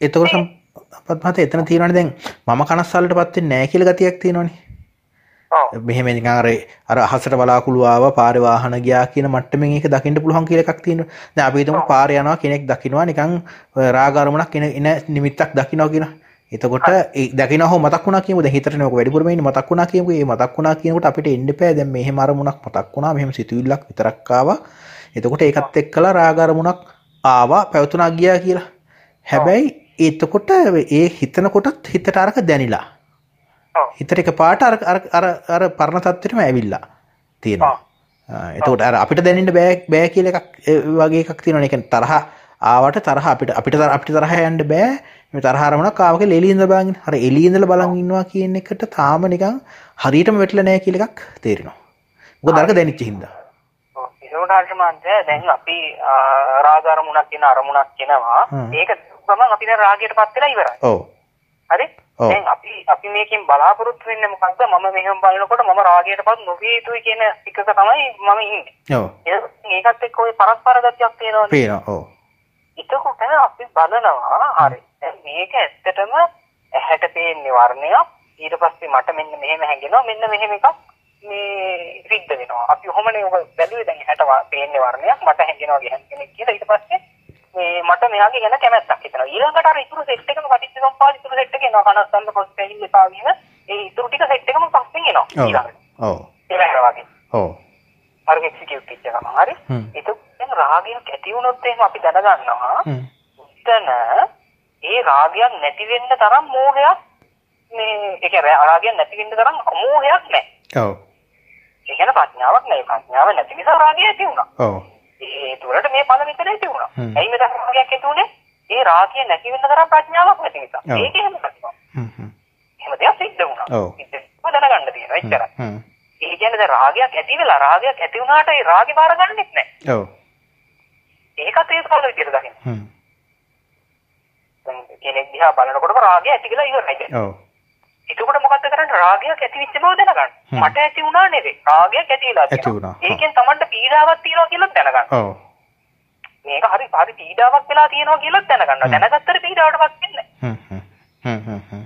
[SPEAKER 2] අපත් මත එතන තියෙනවනේ දැන් මම කනස්සල්ලටපත් වෙන්නේ නැහැ කියලා ගතියක් තියෙනවනේ. මෙහෙම නිකන් අර අහසට බලාකුළු ආවා පාරේ වාහන ගියා කියන මට්ටමින් ඒක දකින්න පුළුවන් කියලා එකක් තියෙනවා. දැන් අපි හිතමු පාරේ යනවා කෙනෙක් දකින්නවා නිකන් රාග අරමුණක් එන නිමිත්තක් දකින්නවා කියනවා. එතකොට ඒ දකින්න හෝ මතක් වුණා කියමු. දැන් හිතට නේ ඔක වැඩිපුරම ඉන්නේ මතක් වුණා කියමු. ඒ මතක් වුණා කියනකොට අපිට එන්න එපා. දැන් මෙහෙම අරමුණක් මතක් වුණා. මෙහෙම සිතුවිල්ලක් විතරක් ආවා. එතකොට ඒකත් එක්කලා රාග අරමුණක් ආවා පැවතුණා ගියා කියලා. හැබැයි එතකොට ඒ හිතන කොටත් හිතට අරක දැනිලා. හිතට එකපාරට අර පරණ තත්ත්වෙටම ඇවිල්ලා තියෙනවා. එතකොට අර අපිට දැනෙන්න බෑ කියලා එකක් වගේ එකක් තියෙනවා. ඒ කියන්නේ තරහ ආවට තරහ අපිට තරහ යන්න බෑ. මේ තරහ අරමුණක් ආවක එළිය ඉඳලා බලන් ඉන්න. අර එළිය ඉඳලා බලන් ඉන්නවා කියන එකට තාම නිකන් හරියටම වැටලා නැහැ කියලා එකක් තේරෙනවා. මොකද අරක දැනෙච්ච හින්දා.
[SPEAKER 1] ඒකට අර්ථමන්තය දැන් අපි රාග අරමුණක් කියන අරමුණක් කියනවා. ඒක ගමන් අපි දැන් රාගයටපත් වෙලා ඉවරයි.
[SPEAKER 2] ඔව්.
[SPEAKER 1] හරි? දැන් අපි මේකෙන් බලාපොරොත්තු වෙන්නේ මොකක්ද? මම මෙහෙම බලනකොට මම රාගයටපත් නොවිය යුතුයි කියන එකක තමයි මම ඉන්නේ.
[SPEAKER 2] ඔව්.
[SPEAKER 1] ඒකත් එක්ක ওই පරස්පර ගතියක් තියෙනවනේ.
[SPEAKER 2] පේනවා. ඔව්.
[SPEAKER 1] එතකොට අපි බලනවා හරි. දැන් මේක ඇත්තටම ඇහැට පේන්නේ වර්ණයක්. ඊට පස්සේ මට මෙන්න මෙහෙම හැඟෙනවා. මෙන්න මෙහෙම එකක් මේ සිද්ධ වෙනවා. අපි කොහොමනේ ඔබ බැලුවේ දැන් ඇහැට පේන්නේ වර්ණයක් මට හැඟෙනවා කෙනෙක් කියලා. ඊට පස්සේ මට මෙයාගේ ගැන කැමැත්තක් හිතෙනවා. ඊළඟට අර ඉතුරු සෙට් එකම පටිච්චසමුප්පාද ඉතුරු සෙට් එක එනවා. කනස්සන්න පොස්ටෙයින් එපා වීම. ඒ ඉතුරු ටික සෙට් එකම පස්සෙන් එනවා. ඊළඟට.
[SPEAKER 2] ඔව්.
[SPEAKER 1] ඒක වගේ.
[SPEAKER 2] ඔව්.
[SPEAKER 1] අර එක්සිකියුට් කිච්ච ගම. හරි? ඒක දැන් රාගයක් ඇති වුණොත් එහෙම අපි දැනගන්නවා. එතන ඒ රාගයක් නැති වෙන්න තරම් මෝහයක් මේ ඒ කියන්නේ රාගයක් නැති වෙන්න තරම් මෝහයක් නැහැ.
[SPEAKER 2] ඔව්.
[SPEAKER 1] ඒ කියන්නේ ප්‍රඥාවක් නැහැ. ප්‍රඥාව නැති නිසා රාගය ඇති වුණා.
[SPEAKER 2] ඔව්.
[SPEAKER 1] ඒ තුරට මේ පළ විතර ඇති වුණා. ඇයි මේ රාගයක් ඇති වුනේ? ඒ රාගය නැති වෙන්න තරම් ප්‍රඥාවක් නැති නිසා. ඒක එහෙම නැතිවා. එහෙම දෙයක් සිද්ධ වුණා. ඒක දැනගන්න තියෙනවා. එච්චරයි. ඒ කියන්නේ දැන් රාගයක් ඇති වෙලා රාගයක් ඇති වුණාට ඒ රාගේ බාර ගන්නෙත් නැහැ.
[SPEAKER 2] ඔව්.
[SPEAKER 1] ඒකත් ඒ පළ විතර දකින්න. දැන් කෙනෙක් දිහා බලනකොටම රාගය ඇති කියලා ඉවරයි.
[SPEAKER 2] ඔව්.
[SPEAKER 1] එතකොට මොකද්ද කරන්නේ? රාගයක් ඇති වෙච්ච බව දැනගන්න. මට ඇති වුණා නෙවෙයි. රාගයක් ඇති වෙලා තියෙනවා. ඒකෙන් Tamanට පීඩාවක් තියෙනවා කියලා දැනගන්න.
[SPEAKER 2] ඔව්.
[SPEAKER 1] මේක හරි පීඩාවක් වෙලා තියෙනවා කියලා දැනගන්න. දැනගත්තට පීඩාවටපත් වෙන්නේ
[SPEAKER 2] නැහැ.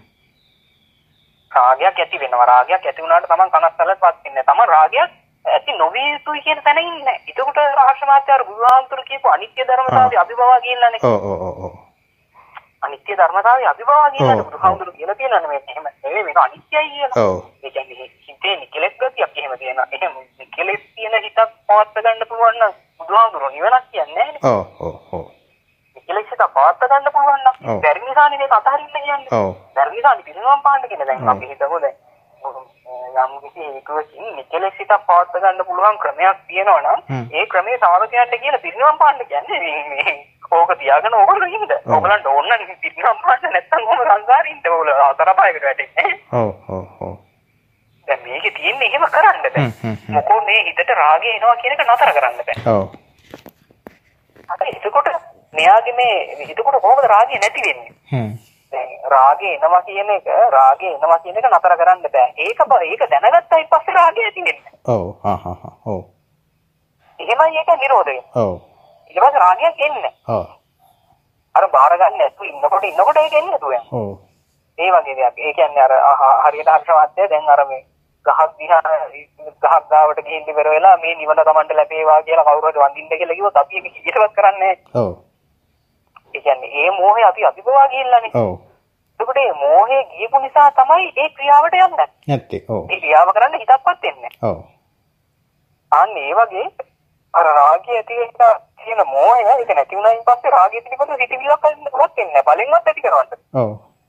[SPEAKER 1] රාගයක් ඇති වෙනවා. රාගයක් ඇති වුණාට Taman කනස්සලටපත් වෙන්නේ නැහැ. Taman රාගයක් ඇති නොවිය යුතුයි කියන තැන ඉන්නේ නැහැ. එතකොට ආශ්‍රමාත්‍යාර බුදුහාමුදුරු කියපු අනිත්‍ය ධර්මතාවය අභිභවා කියලානේ.
[SPEAKER 2] ඔව්.
[SPEAKER 1] අනිත්‍ය ධර්මතාවය අභිභවා කියලානේ බුදුහාමුදුරු කියලා තියෙනවානේ මේක. එහෙම නෙවෙයි මේක අනිත්‍යයි කියලා.
[SPEAKER 2] ඔව්.
[SPEAKER 1] ඒ කියන්නේ හිතේ නිකලෙස් ගතියක් එහෙම තියෙනවා. එහෙම නිකලෙස් තියෙන හිතක් පවත් ගන්න පුළුවන් නම් බුදුහාමුදුරු නිවනක් කියන්නේ නැහැ නේ.
[SPEAKER 2] ඔව්.
[SPEAKER 1] නිකලෙස් හිත පවත් ගන්න පුළුවන් නම් බැරි නිසානේ මේක අතහරින්න කියන්නේ.
[SPEAKER 2] ඔව්.
[SPEAKER 1] බැරි නිසානේ පිරිනවම් පාන්න කියන්නේ. දැන් අපි හිතමු දැන් යම් කිසි හේතුවකින් නිකලෙස් හිත පවත් ගන්න පුළුවන් ක්‍රමයක් තියෙනවා නම් ඒ ක්‍රමයේ සාවකයන්ට කියලා පිරිනවම් පාන්න කියන්නේ මේ ඕක තියාගෙන ඕගොල්ලෝ ඉන්න. ඕගලන්ට ඕන නම් පිරිනවම් පාන්න නැත්තම් ඔහම සංසාරේ ඉන්න ඕගොල්ලෝ අතරපායකට වැටෙන්නේ.
[SPEAKER 2] ඔව්.
[SPEAKER 1] දැන් මේකේ තියෙන්නේ එහෙම කරන්න බෑ. මොකෝ මේ හිතට රාගය එනවා කියන එක නතර කරන්න බෑ.
[SPEAKER 2] ඔව්.
[SPEAKER 1] අර එතකොට මෙයාගේ මේ එතකොට කොහොමද රාගය නැති වෙන්නේ? දැන් රාගය එනවා කියන එක නතර කරන්න බෑ. ඒක දැනගත්තයි පස්සේ රාගය ඇති වෙන්නේ.
[SPEAKER 2] ඔව්. ඔව්.
[SPEAKER 1] එහෙමයි ඒක නිරෝධ වෙන්නේ.
[SPEAKER 2] ඔව්.
[SPEAKER 1] ඊට පස්සේ රාගයක් එන්නේ.
[SPEAKER 2] ඔව්.
[SPEAKER 1] අර බාර ගන්න නැතුව ඉන්නකොට ඒක එන්නේ නැතුව යනවා.
[SPEAKER 2] ඔව්.
[SPEAKER 1] ඒ වගේ දෙයක්. ඒ කියන්නේ අර හරියට හර්ෂවත්ය දැන් අර මේ ගහක් දිහා ගහක් ගාවට ගිහින් ඉවර වෙලා මේ නිවන Tamanට ලැබේවා කියලා කවුරු හරි වඳින්න කියලා කිව්වොත් අපි ඒක කීයටවත් කරන්නේ නැහැ.
[SPEAKER 2] ඔව්.
[SPEAKER 1] ඒ කියන්නේ ඒ මෝහය අපි අභිභවා ගිහිල්ලානේ.
[SPEAKER 2] ඔව්.
[SPEAKER 1] එතකොට මේ මෝහය ගියපු නිසා තමයි ඒ ක්‍රියාවට යන්නේ.
[SPEAKER 2] නැත්තේ. ඔව්.
[SPEAKER 1] ඒ ක්‍රියාව කරන්න හිතක්වත් එන්නේ නැහැ.
[SPEAKER 2] ඔව්.
[SPEAKER 1] අන්න ඒ වගේ අර රාගය ඇති වෙලා තියෙන මෝහය ඒක නැති වුණායින් පස්සේ රාගය පිළිබඳව හිතවිල්ලක් හරියටවත් එන්නේ නැහැ. බලෙන්වත් ඇති කරවන්න.
[SPEAKER 2] ඔව්.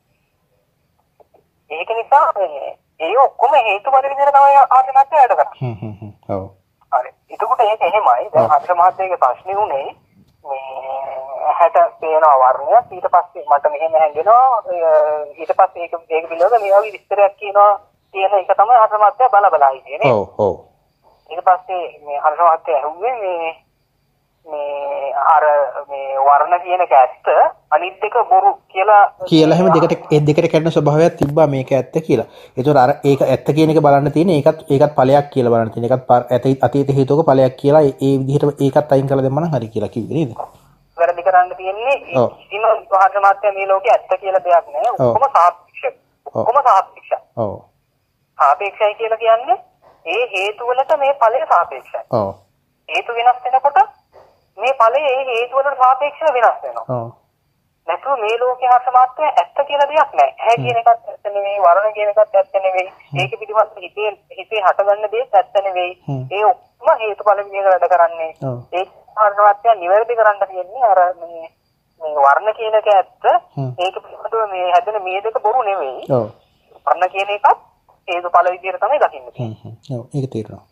[SPEAKER 1] ඒක නිසා ඒ ඔක්කොම හේතුඵල විදිහට තමයි ආත්මහත්‍ය වැඩ කරන්නේ.
[SPEAKER 2] ඔව්.
[SPEAKER 1] හරි. එතකොට ඒක එහෙමයි. දැන් හර්ෂ මහත්තයාගේ ප්‍රශ්නේ උනේ මේ හැට පේනවා වර්ණයක් ඊට පස්සේ මට මෙහෙම හැංගෙනවා ඊට පස්සේ ඒක පිළිබඳව මේ වගේ විස්තරයක් කියනවා කියන එක තමයි හර්ෂ මහත්තයා බලා හිටියේ නේ.
[SPEAKER 2] ඔව් ඔව්.
[SPEAKER 1] ඊට පස්සේ මේ හර්ෂ මහත්තයා ඇහුවේ මේ අර මේ වර්ණ කියන එක ඇත්ත අනිත් දෙක බොරු කියලා
[SPEAKER 2] හැම දෙකට කැඩෙන ස්වභාවයක් තිබ්බා මේක ඇත්ත කියලා. ඒතකොට අර ඒක ඇත්ත කියන එක බලන්න තියෙන්නේ ඒකත් ඵලයක් කියලා බලන්න තියෙන්නේ. ඒකත් අතීත හේතුක ඵලයක් කියලා ඒ විදිහට ඒකත් අයින් කරලා දෙන්න නම් හරි කියලා කිව්වේ නේද?
[SPEAKER 1] වැරදි කරන්න තියෙන්නේ කිසිම විවාහ මාත්‍ය මේ ලෝකේ ඇත්ත කියලා දෙයක් නෑ. ඔක්කොම සාපේක්ෂයි. ඔක්කොම සාපේක්ෂයි.
[SPEAKER 2] ඔව්.
[SPEAKER 1] සාපේක්ෂයි කියලා කියන්නේ ඒ හේතු වලට මේ ඵලය සාපේක්ෂයි.
[SPEAKER 2] ඔව්.
[SPEAKER 1] හේතු වෙනස් වෙනකොට මේ ඵලය ඒ හේතු වලට සාපේක්ෂව වෙනස් වෙනවා.
[SPEAKER 2] ඔව්.
[SPEAKER 1] නැතුව මේ ලෝකේ හර්ෂ මාත්‍ය ඇත්ත කියලා දෙයක් නෑ. ඇහැ කියන එකත් ඇත්ත නෙවෙයි, වර්ණ කියන එකත් ඇත්ත නෙවෙයි. ඒක පිටිපස්ස හිතේ හටගන්න දෙයක් ඇත්ත නෙවෙයි. ඒ ඔක්කොම හේතුඵල විදිහට වැඩ කරන්නේ. ඒ හර්ෂ මාත්‍ය නිවැරදි කරන්න තියෙන්නේ අර මේ වර්ණ කියන එක ඇත්ත. ඒක පිටිපස්ස මේ හැදෙන මේ දෙක බොරු නෙවෙයි.
[SPEAKER 2] ඔව්.
[SPEAKER 1] වර්ණ කියන එකත් හේතුඵල විදිහට තමයි දකින්න තියෙන්නේ.
[SPEAKER 2] ඔව්. ඒක තේරෙනවා.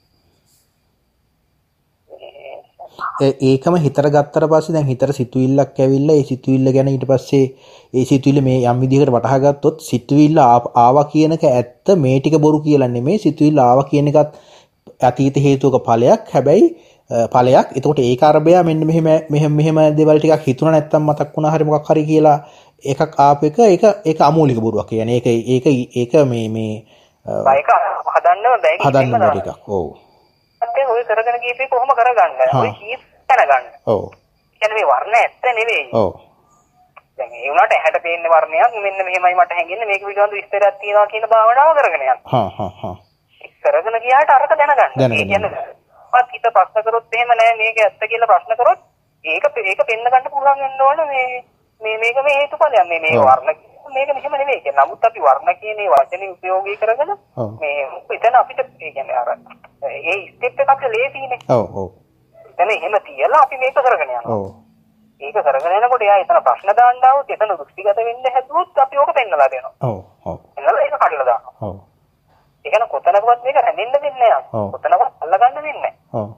[SPEAKER 2] ඒකම හිතට ගත්තට පස්සේ දැන් හිතට සිතුවිල්ලක් ඇවිල්ලා ඒ සිතුවිල්ල ගැන ඊට පස්සේ ඒ සිතුවිල්ල මේ යම් විදිහකට වටහා ගත්තොත් සිතුවිල්ල ආවා කියන එක ඇත්ත මේ ටික බොරු කියලා නෙමෙයි සිතුවිල්ල ආවා කියන එකත් අතීත හේතුක ඵලයක් හැබැයි ඵලයක්. එතකොට ඒක අරබයා මෙන්න මෙහෙම දේවල් ටිකක් හිතුණා නැත්තම් මතක් වුණා හරි මොකක් හරි කියලා එකක් ආප එක ඒක අමූලික බොරුවක්. කියන්නේ ඒක මේ
[SPEAKER 1] බයික හදන්න බැරි
[SPEAKER 2] එකක්. ඔව්.
[SPEAKER 1] ඔය කරගෙන ගියපේ කොහොම කරගන්න? ඔය කීප කරගන්න.
[SPEAKER 2] ඔව්.
[SPEAKER 1] කියන්නේ මේ වර්ණ ඇත්ත නෙවෙයි.
[SPEAKER 2] ඔව්.
[SPEAKER 1] දැන් ඒ වුණාට ඇහැට පේන්නේ වර්ණයක් මෙන්න මෙහෙමයි මට හැංගෙන්නේ මේක පිළිබඳව විස්තරයක් තියෙනවා කියන භාවනාව කරගෙන යන්න. කරගෙන ගියාට අරක දැනගන්න. ඒ කියන්නේ පත් හිත ප්‍රශ්න කරොත් එහෙම නෑ මේක ඇත්ත කියලා ප්‍රශ්න කරොත් ඒක පෙන්න ගන්න පුළුවන් වෙන්න ඕන මේක මේ හේතුඵලයක් මේ වර්ණ මේක මෙහෙම නෙවෙයි කියන්නේ. නමුත් අපි වර්ණ කියන මේ වචනේ උපයෝගී කරගෙන මේ එතන අපිට ඒ කියන්නේ අර ඒ ස්ටෙප් එක අපිට ලේසියිනේ.
[SPEAKER 2] ඔව් ඔව්.
[SPEAKER 1] එතන එහෙම තියලා අපි මේක කරගෙන යනවා.
[SPEAKER 2] ඔව්.
[SPEAKER 1] ඒක කරගෙන යනකොට එයා එතන ප්‍රශ්න දාන්න ආවොත් එතන දෘෂ්ටිගත වෙන්න හැදුවොත් අපි ඕක පෙන්නලා දෙනවා.
[SPEAKER 2] ඔව් ඔව්.
[SPEAKER 1] එන්නලා ඒක කඩලා දානවා.
[SPEAKER 2] ඔව්.
[SPEAKER 1] ඒ කියන්නේ කොතනකවත් මේක රැඳෙන්න දෙන්නේ නැහැ. කොතනකවත් අල්ලගන්න දෙන්නේ නැහැ.
[SPEAKER 2] ඔව්.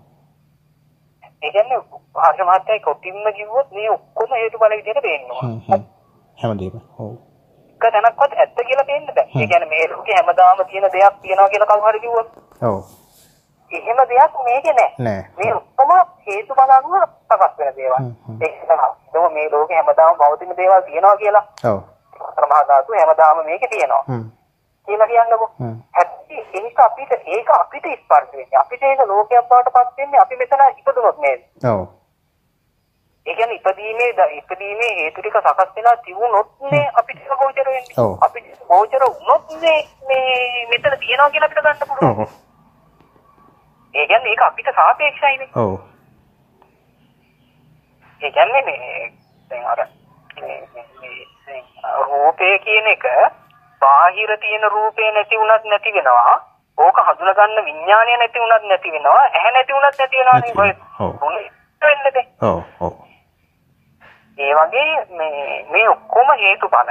[SPEAKER 1] ඒ කියන්නේ ආර්ය මහත්තයා කොටින්ම කිව්වොත් මේ ඔක්කොම හේතුඵල විදිහට පේනවා.
[SPEAKER 2] හැමදේම. ඔව්.
[SPEAKER 1] එක තැනක්වත් ඇත්ත කියලා පේන්න බෑ. ඒ කියන්නේ මේ ලෝකේ හැමදාම තියෙන දෙයක් තියෙනවා කියලා කවුරු හරි කිව්වොත්.
[SPEAKER 2] ඔව්.
[SPEAKER 1] එහෙම දෙයක් මේකේ නැහැ. මේ ඔක්කොම හේතුඵල අනුව සකස් වෙන දේවල්. ඒක තමයි මේ ලෝකේ හැමදාම පවතින දේවල් තියෙනවා කියලා.
[SPEAKER 2] ඔව්.
[SPEAKER 1] මහා ධාතු හැමදාම මේකේ තියෙනවා. කියලා කියන්නකෝ. හැබැයි ඒක අපිට ස්පර්ශ වෙන්නේ. අපිට ඒක ලෝකයක් බවට පත් වෙන්නේ අපි මෙතන ඉපදුනොත් නේද?
[SPEAKER 2] ඔව්.
[SPEAKER 1] ඒ කියන්නේ ඉපදීමේ හේතු ටික සකස් වෙලා තිබුණොත් නේ අපිට ගෝචර වෙන්නේ. අපිට ගෝචර වුණොත් මේ මෙතන තියෙනවා කියලා අපිට ගන්න පුළුවන්.
[SPEAKER 2] ඔව්.
[SPEAKER 1] ඒ කියන්නේ ඒක අපිට සාපේක්ෂයිනේ.
[SPEAKER 2] ඔව්.
[SPEAKER 1] ඒ කියන්නේ මේ දැන් අර රූපය කියන එක බාහිර තියෙන රූපේ නැති වුණත් නැති වෙනවා. ඕක හඳුනා ගන්න විඥානය නැති වුණත් නැති වෙනවා. ඇහැ නැති වුණත් නැති වෙනවා නේ. වෙන්නද?
[SPEAKER 2] ඔව් ඔව්.
[SPEAKER 1] ඒ වගේ මේ ඔක්කොම හේතුඵල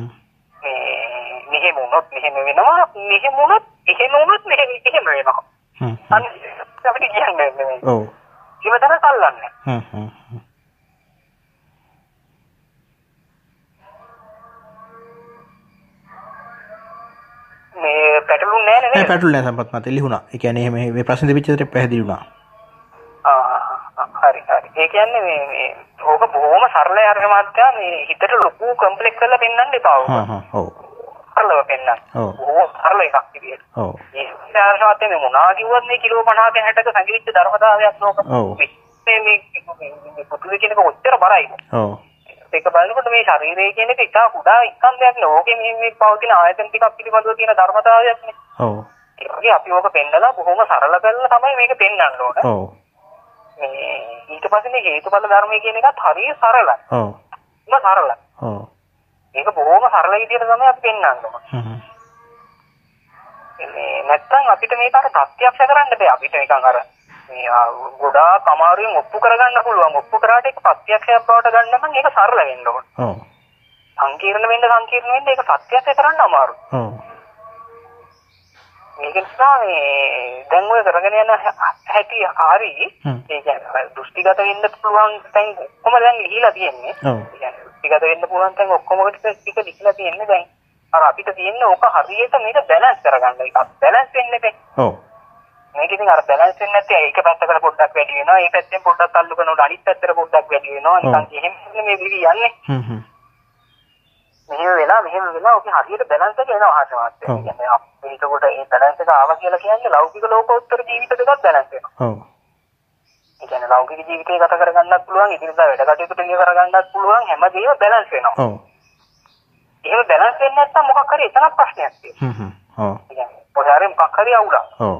[SPEAKER 1] මෙහෙම වුණොත් මෙහෙම වෙනවා. මෙහෙම වුණොත් එහෙම වුණොත් මෙහෙම වෙනවා. අන්න අපිට කියන්නේ
[SPEAKER 2] ඔව්.
[SPEAKER 1] ඉවතර කල්ලන්නේ. මේ පැටලුන්නේ නැහැ නේද?
[SPEAKER 2] පැටලුන්නේ නැහැ සම්පත් මත ලිහුණා. ඒ කියන්නේ මේ ප්‍රශ්න දෙවිච්ච විතර පැහැදිලි වුණා.
[SPEAKER 1] හරි. ඒ කියන්නේ මේ ඕක බොහොම සරලයි අර මාත්‍යා මේ හිතට ලොකු කම්ප්ලෙක්ස් කරලා පෙන්වන්න එපා ඕක.
[SPEAKER 2] ඔව්.
[SPEAKER 1] සරලව පෙන්වන්න. ඔව්. සරල එකක් විදියට.
[SPEAKER 2] ඔව්.
[SPEAKER 1] ඒ ආර්ශාවතේ මේ මොනවා කිව්වත් මේ කිලෝ 50ක 60ක සංගීත ධර්මතාවයක් නෝක.
[SPEAKER 2] ඔව්.
[SPEAKER 1] මේ පොතුවේ කියනක ඔච්චර බරයිද? ඔව්. ඒක බලනකොට මේ ශරීරය කියන එක ඉතා කුඩා ස්කන්ධයක් නේ. ඕකේ මේ පවතින ආයතන ටිකක් පිළිබඳව තියෙන ධර්මතාවයක් නේ. ඔව්. ඒ වගේ අපි ඕක පෙන්නලා බොහොම සරල කරලා තමයි මේක පෙන්වන්න ඕන. ඔව්. ඊට පස්සේ මේ හේතුඵල ධර්මය කියන එකත් හරිය සරලයි. ඔව්. සරලයි. ඔව්. ඒක බොහොම සරල විදිහට තමයි අපි පෙන්නන්නේ. නැත්තම් අපිට මේක අර ප්‍රත්‍යක්ෂ කරන්න බෑ. අපිට නිකන් අර මේ ගොඩාක් අමාරුවෙන් ඔප්පු කරගන්න පුළුවන්. ඔප්පු කරාට ඒක ප්‍රත්‍යක්ෂයක් බවට ගන්න නම් ඒක සරල වෙන්න ඕන. ඔව්. සංකීර්ණ වෙන්න ඒක ප්‍රත්‍යක්ෂ කරන්න අමාරුයි. ඔව්. මේක නිසා මේ දැන් ඔය කරගෙන යන හැටි හරි ඒ කියන්නේ දෘෂ්ටිගත වෙන්න පුළුවන් තැන් ඔක්කොම දැන් ලිහිලා තියෙන්නේ. ඔව්. ඒ කියන්නේ දෘෂ්ටිගත වෙන්න පුළුවන් තැන් ඔක්කොම ටික ලිහිලා තියෙන්නේ දැන්. අර අපිට තියෙන්නේ ඕක හරියට මේක බැලන්ස් කරගන්න එක. බැලන්ස් වෙන්නේ නැහැ. ඔව්. මේක ඉතින් අර බැලන්ස් වෙන්නේ නැත්නම් ඒක පැත්තකට පොඩ්ඩක් වැඩි වෙනවා. ඒ පැත්තෙන් පොඩ්ඩක් අල්ලු කරනකොට අනිත් පැත්තට පොඩ්ඩක් වැඩි වෙනවා. නිකන් එහෙම මේ විදිහ යන්නේ. මෙහෙම වෙලා ඔක හරියට බැලන්ස් එක එනවා ආශාවත්. ඒ කියන්නේ අපිටකොට මේ බැලන්ස් එක ආවා කියලා කියන්නේ ලෞකික ලෝකෝත්තර ජීවිත දෙකක් බැලන්ස් වෙනවා. ඔව්. ඒ කියන්නේ ලෞකික ජීවිතේ ගත කරගන්නත් පුළුවන්, ඉදිරියට වැඩ කටයුතු ටික කරගන්නත් පුළුවන්, හැමදේම බැලන්ස් වෙනවා. ඔව්. එහෙම බැලන්ස් වෙන්නේ නැත්නම් මොකක් හරි එතන ප්‍රශ්නයක් තියෙනවා. ඔව්. ඒ කියන්නේ පොඩාරේ මොකක් හරි අවුලක්. ඔව්.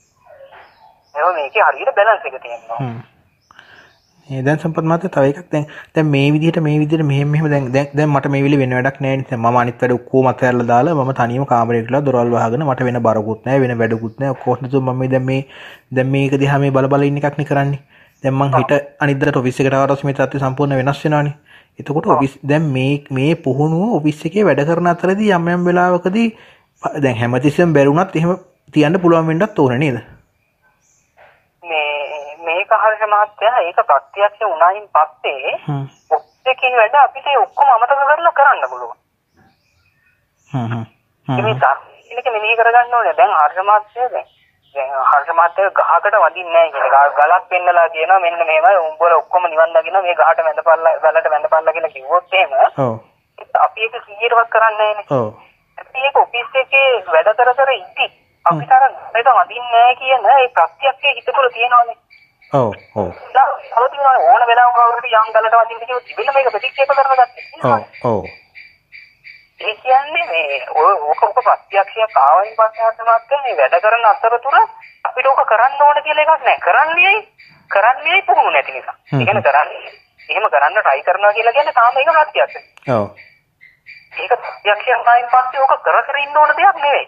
[SPEAKER 1] මේකේ හරියට බැලන්ස් එක තියෙනවා.
[SPEAKER 2] දැන් සම්පත් මාත්‍ය තව එකක් දැන් මේ විදිහට මෙහෙම දැන් මට මේ වෙලේ වෙන වැඩක් නැහැ නේ. මම අනිත් වැඩ ඔක්කොම අතහැරලා දාලා මම තනියම කාමරේට ගිහලා දොරවල් වහගෙන මට වෙන බරකුත් නැහැ වෙන වැඩකුත් නැහැ. ඔක්කොම මම දැන් මේක දිහා මේ බල ඉන්න එකක් නේ කරන්නේ. දැන් මං හිට අනිද්දාට ඔෆිස් එකට ආවොත් මේ තත්ත්වය සම්පූර්ණ වෙනස් වෙනවානේ. එතකොට ඔෆිස් දැන් මේ පුහුණුව ඔෆිස් එකේ වැඩ කරන අතරදී යම් වෙලාවකදී දැන් හැමතිස්සෙම බැරුණත් එහෙම තියන්න පුළුවන් වෙන්නත් ඕන නේද?
[SPEAKER 1] මේක හරියට මහත්තයා ඒක ප්‍රත්‍යක්ෂ වුණායින් පස්සේ ඔෆිස් එකේ වැඩ අපිට ඔක්කොම අමතක කරලා කරන්න පුළුවන්. මේක මෙනෙහි කරගන්න ඕනේ. දැන් හරියට මහත්තයා දැන් හරියට මහත්තයා ගහකට වදින්නේ නැහැ කියන්නේ. ගලක් පෙන්නලා කියනවා මෙන්න මේවයි උඹලා ඔක්කොම නිවන් දකින්න මේ ගහට වැඳපල්ලා කියලා කිව්වොත් එහෙම ඔව් අපි ඒක 100වත් කරන්නේ නැහැනේ. ඔව්. අපි ඒක ඔෆිස් එකේ වැඩ කර ඉති අපිට අර මේක වදින්නේ නැහැ කියන ඒ ප්‍රත්‍යක්ෂයේ හිත තුළ තියෙනවානේ. ඔව් ඔව්. ඕන වෙලාවක වගේ යම් ගලට වදින්න කිව්වොත් ඉතින් මේක ප්‍රතික්ෂේප කරනගත්තා. ඔව් ඔව්. ඒ කියන්නේ මේ ඕක ප්‍රත්‍යක්ෂයක් ආවයින් පස්සේ අතමත් මේ වැඩ කරන අතරතුර අපිට ඕක කරන්න ඕන කියලා එකක් නැහැ. කරන්නේ පුහුණු නැති නිසා. ඒ කියන්නේ කරන්නේ එහෙම කරන්න try කරනවා කියලා කියන්නේ තාම ඒක ප්‍රත්‍යක්ෂයි. ඔව්. ඒක ප්‍රත්‍යක්ෂයක් ආවයින් පස්සේ ඕක කර ඉන්න ඕන දෙයක් නෙවෙයි.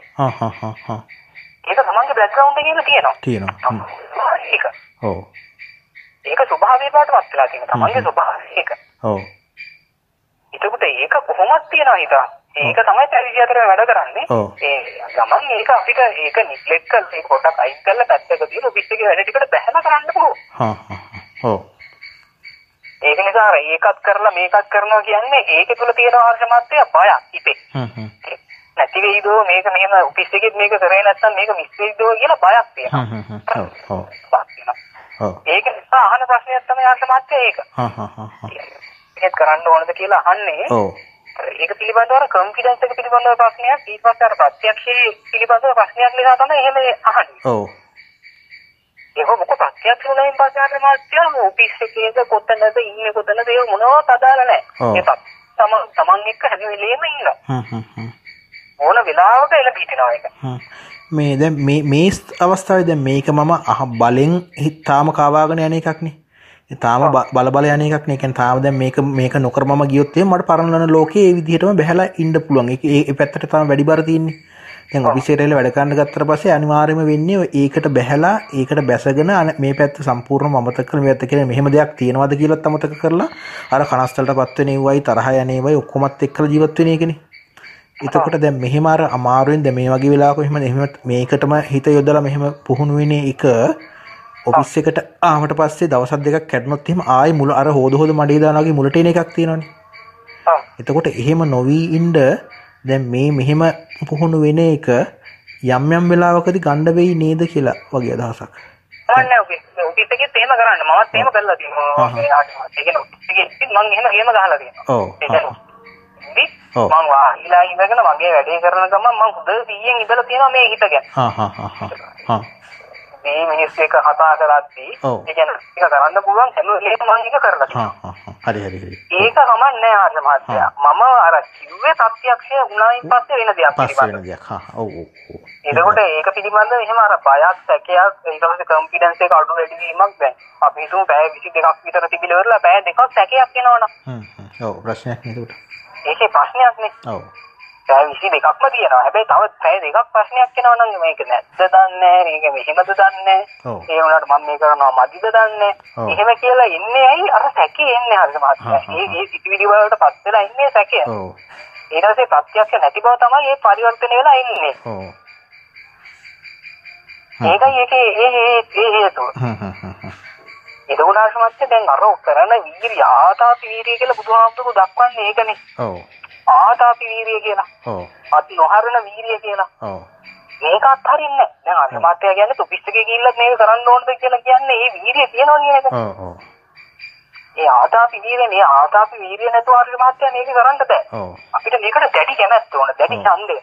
[SPEAKER 1] ඒක තමන්ගේ බෑග්ග්‍රවුන්ඩ් එකේ තියෙනවා. ඒක. ඔව්. ඒක ස්වභාවය පාටවත් වෙලා තියෙන තමන්ගේ ස්වභාවය ඒක. ඔව්. ඒකට ඒක කොහොමද තියනවා හිතා. ඒක තමයි පැවිදි අතර වැඩ කරන්නේ. ඒ ගමන් ඒක අපිට ඒක නිග්ලෙක්ට් කරලා ඒක පොඩ්ඩක් අයින් කරලා පැත්තක තියලා ඔෆිස් එකේ වැඩ ටිකට බැහැලා කරන්න පුළුවන්. ඔව්. ඒක නිසා ඒකත් කරලා මේකත් කරනවා කියන්නේ ඒකේ තුල තියෙන ආර්ශමාත්‍ය බයක් ඉපේ. නැති වෙයිදෝ මේක මෙහෙම ඔෆිස් එකෙත් මේක කරේ නැත්නම් මේක මිස් වෙයිදෝ කියලා බයක් තියෙනවා. ඔව්. ඔව්. ඒක නිසා අහන ප්‍රශ්නයක් තමයි ආර්ශමාත්‍ය ඒක. ඒකත් කරන්න ඕනද කියලා අහන්නේ. ඔව්. ඒක පිළිබඳව අර කොන්ෆිඩන්ස් එක පිළිබඳව ප්‍රශ්නයක් ඊට පස්සේ අර ප්‍රත්‍යක්ෂයේ පිළිබඳව ප්‍රශ්නයක් නිසා තමයි එහෙම අහන්නේ. ඔව්. ඒක මොකක් ප්‍රත්‍යක්ෂ වුණායින් පස්සේ අර මාත්‍යා ඔෆිස් එකේද කොතනද ඉන්නේ කොතනද ඒක මොනවත් අදාළ නැහැ. ඒක තමන් එක්ක හැම වෙලේම ඉන්නවා. ඕන වෙලාවක එළඹිටිනවා ඒක.
[SPEAKER 2] මේ දැන් මේ අවස්ථාවේ දැන් මේක මම බලෙන් තාම කාවාගෙන යන එකක් නේ. තාම බල යන එකක් නේ. කියන්නේ තාම දැන් මේක නොකර මම ගියොත් එහෙම මට පරණලන ලෝකේ ඒ විදිහටම බහැලා ඉන්න පුළුවන්. ඒ පැත්තට තාම වැඩි බර තියෙන්නේ. දැන් ඔෆිස් එකට වැඩ කරන්න ගත්තට පස්සේ අනිවාර්යයෙන්ම වෙන්නේ ඒකට බහැලා ඒකට බැසගෙන මේ පැත්ත සම්පූර්ණයෙන්ම අමතක කරලා මේ පැත්ත කියලා මෙහෙම දෙයක් තියෙනවද කියලාත් අමතක කරලා අර කනස්තලටපත් වෙන ඒවයි තරහ යන ඒවයි ඔක්කොමත් එක්කලා ජීවත් වෙන එකනේ. එතකොට දැන් මෙහෙම අර අමාරුවෙන් දැන් මේ වගේ වෙලාවක එහෙම මේකටම හිත යොදලා මෙහෙම පුහුණු වෙන එක ඔෆිස් එකට ආවට පස්සේ දවස් දෙකක් කැඩුනොත් එහෙම ආයි මුල අර හොද මඩේ දානවා වගේ මුලට එන එකක් තියෙනවනේ. එතකොට එහෙම නොවි ඉන්න දැන් මෙහෙම පුහුණු වෙන එක යම් වෙලාවකදී ගන්න වෙයි නේද කියලා වගේ අදහසක්.
[SPEAKER 1] ඔන්නේ ඔෆිස් එකෙත් එහෙම කරන්න මමත් එහෙම කරලා තියෙනවා. ඒ කියන්නේ ඔෆිස් එකෙත් මම එහෙම ගහලා තියෙනවා. ඔව්. මම වාහිලා ඉඳගෙන මගේ වැඩේ කරන ගමන් මම හොඳ 100න් ඉඳලා තියෙනවා මේ හිත ගැන. මේ මිනිස් එක කතා කරද්දී ඒ කියන්නේ ඒක කරන්න පුළුවන් හැම වෙලේම මම ඒක කරලා තියෙනවා.
[SPEAKER 2] හරි.
[SPEAKER 1] ඒක කමන්නේ ආර්ය මහත්තයා. මම අර කිව්වේ ප්‍රත්‍යක්ෂය වුණායින් පස්සේ වෙන දෙයක් පිළිබඳව. එතකොට ඒක පිළිබඳව එහෙම අර බයක් සැකයක් ඊට පස්සේ කොන්ෆිඩන්ස් එක අඩු වැඩි වීමක් දැන් අපි හිතමු පැය 22ක් විතර තිබිලා ඉවරලා පැය 2ක් සැකයක් එනවනම්.
[SPEAKER 2] ඔව් ප්‍රශ්නයක් නේද උට.
[SPEAKER 1] ඒකේ ප්‍රශ්නයක් නේ.
[SPEAKER 2] ඔව්.
[SPEAKER 1] පැය 22ක්ම තියෙනවා. හැබැයි තව පැය දෙකක් ප්‍රශ්නයක් එනවා නම් මේක නැද්ද දන්නේ නැහැ. මේක මෙහෙමද දන්නේ නැහැ. ඒ වුණාට මම මේ කරනවා මදිද දන්නේ නැහැ. එහෙම කියලා ඉන්නේ ඇයි අර සැකේ එන්නේ හරිද මහත්තයා. මේ සිතිවිලි වලට පත් වෙලා ඉන්නේ සැකය. ඔව්. ඊට පස්සේ ප්‍රත්‍යක්ෂ නැති බව තමයි මේ පරිවර්තනය වෙලා ඉන්නේ. ඔව්. ඒකයි ඒකේ ඒ හේතුව. ඒක උනාට මැත්තේ දැන් අර කරන වීර්ය ආතාපි වීර්ය කියලා බුදුහාමුදුරුවෝ දක්වන්නේ ඒකනේ. ඔව්. ආතාපි වීර්ය කියලා. ඔව්. අති නොහරන වීර්ය කියලා. ඔව්. මේක අත්හරින්නේ නැහැ. දැන් අර මාත්‍යා කියන්නේ තුපිස්සකේ ගිහිල්ලා මේක කරන්න ඕනද කියලා කියන්නේ ඒ වීර්ය තියනවා කියන එක. ඔව් ඔව්. ඒ ආතාපි වීර්ය නැතුව අර මාත්‍යා මේක කරන්න බෑ. ඔව්. අපිට මේකට දැඩි කැමැත්ත ඕන, දැඩි ඡන්දය.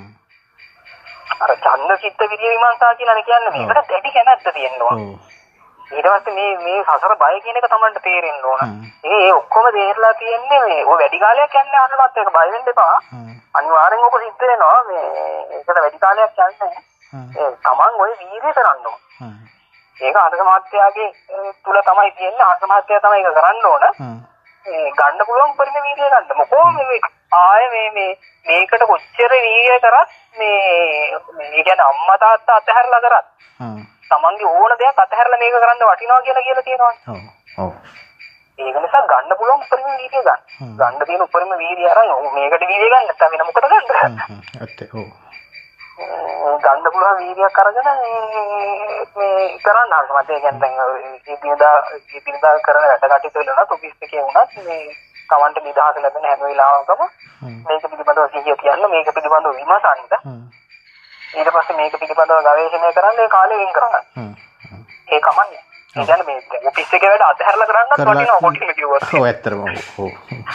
[SPEAKER 1] අර ඡන්ද චිත්ත විරිය විමර්ශනා කියලානේ කියන්නේ මේකට දැඩි කැමැත්ත තියෙන්න ඕන. ඊට පස්සේ මේ සසර බය කියන එක තමයි තේරෙන්න ඕන. ඒ ඔක්කොම තේරලා තියෙන්නේ මේ ඔය වැඩි කාලයක් යන්නේ අහන්නවත් ඒක බය වෙන්න එපා. අනිවාර්යෙන් ඔක සිද්ධ වෙනවා මේ ඒකට වැඩි කාලයක් යන්නේ. ඒ තමන් ඔය වීර්යය කරන්න ඕන. ඒක අර්ථ මහත්යාගේ තුල තමයි තියෙන්නේ. අර්ථ මහත්යා තමයි ඒක කරන්න ඕන. ඒ ගන්න පුළුවන් පරිම වීර්යය ගන්න. මොකෝ මේ ආයේ මේකට කොච්චර වීර්යය කරත් මේ කියන්නේ අම්මා තාත්තා අතහැරලා කරත් තමන්ගේ ඕන දෙයක් අතහැරලා මේක කරන්න වටිනවා කියලා තියෙනවා. ඔව්. ඔව්. ඒක නිසා ගන්න පුළුවන් උපරිම වීර්යය ගන්න. ගන්න තියෙන උපරිම වීර්යය අරන් මේකට වීර්යය ගන්න නැත්නම් වෙන මොකටද ගන්න? ඇත්ත. ඔව්. ගන්න පුළුවන් වීර්යයක් අරගෙන මේ කරන්න හරි මත ඒ කියන්නේ දැන් ඉදිනදා කරන වැඩ කටයුතු වල උනත් ඔෆිස් එකේ වුණත් මේ කවන්ට නිදහස ලැබෙන හැම වෙලාවකම මේක පිළිබඳව සිහිය තියන්න, මේක පිළිබඳව විමසන්න. ඊට පස්සේ මේක පිළිබඳව ගවේෂණය කරන්න ඒ කාලේ වෙන් කරගන්න. ඒ කමන්නේ. ඒ කියන්නේ මේ ඔෆිස් එකේ වැඩ අතහැරලා කරන්නත් වටිනවා කොටිම කිව්වොත්. ඔව් ඇත්තටම ඔව්.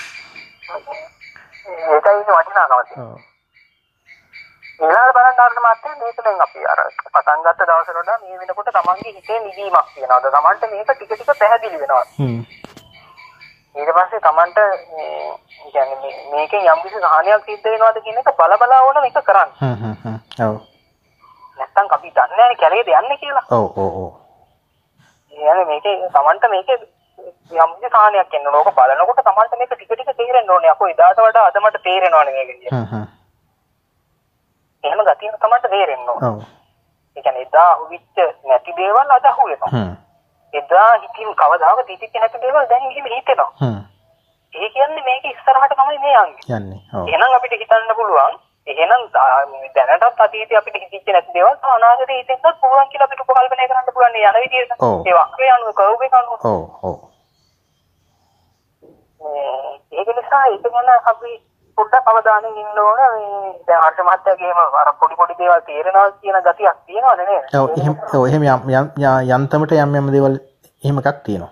[SPEAKER 1] ඒකයි වටිනාකම තියෙන්නේ. ඔව්. ඊළඟ බලන්න අරන මාත්‍යා මේක දැන් අපි අර පටන් ගත්ත දවසට වඩා මේ වෙනකොට තමන්ගේ හිතේ නිදීමක් තියෙනවාද? තමන්ට මේක ටික ටික පැහැදිලි වෙනවා. ඊට පස්සේ තමන්ට කියන්නේ මේකෙන් යම් කිසි සාහනයක් සිද්ධ වෙනවද කියන එක බල ඕන මේක කරන්න. ඔව්. නැත්තම් අපි දන්නේ නැහැ කැලේද යන්නේ කියලා. ඔව් ඔව් ඔව්. يعني මේකේ තමන්ට මේකේ යම් කිසි සාහනයක් එන්න ඕන. ඕක බලනකොට තමන්ට මේක ටික ටික තේරෙන්න ඕනේ. අකෝ එදාට වඩා අද මට තේරෙනවනේ මේක කියලා. එහෙම ගතිය තමයි තේරෙන්න ඕන. ඔව්. ඒ කියන්නේ එදා හුවිච්ච නැති දේවල් අද හුවෙනවා. එදා හිතින් කවදාවත් හිතෙච්ච නැති දේවල් දැන් එහෙම හිතෙනවා. ඒ කියන්නේ මේක ඉස්සරහට තමයි මේ යන්නේ. ඔව්. එහෙනම් අපිට හිතන්න පුළුවන්. එහෙනම් දැනටත් අතීතයේ අපිට හිතෙච්ච නැති දේවල් අනාගතේ හිතෙන්නත් පුළුවන් කියලා අපිට කල්පනා කරන්න පුළුවන් නේ යන විදිහට. ඒ වක්‍රය අනුව කර්ව් එක අනුව. ඔව් ඔව්. ඒක නිසා ඒක ගැන අපි පොඩ්ඩක් අවධානයෙන් ඉන්න ඕන. මේ දැන් හර්ෂ මහත්තයාගේම අර පොඩි දේවල් තේරෙනවා කියන ගතියක් තියෙනවද නේද? ඔව් එහෙම යන්තමට යම් දේවල් එහෙම එකක් තියෙනවා.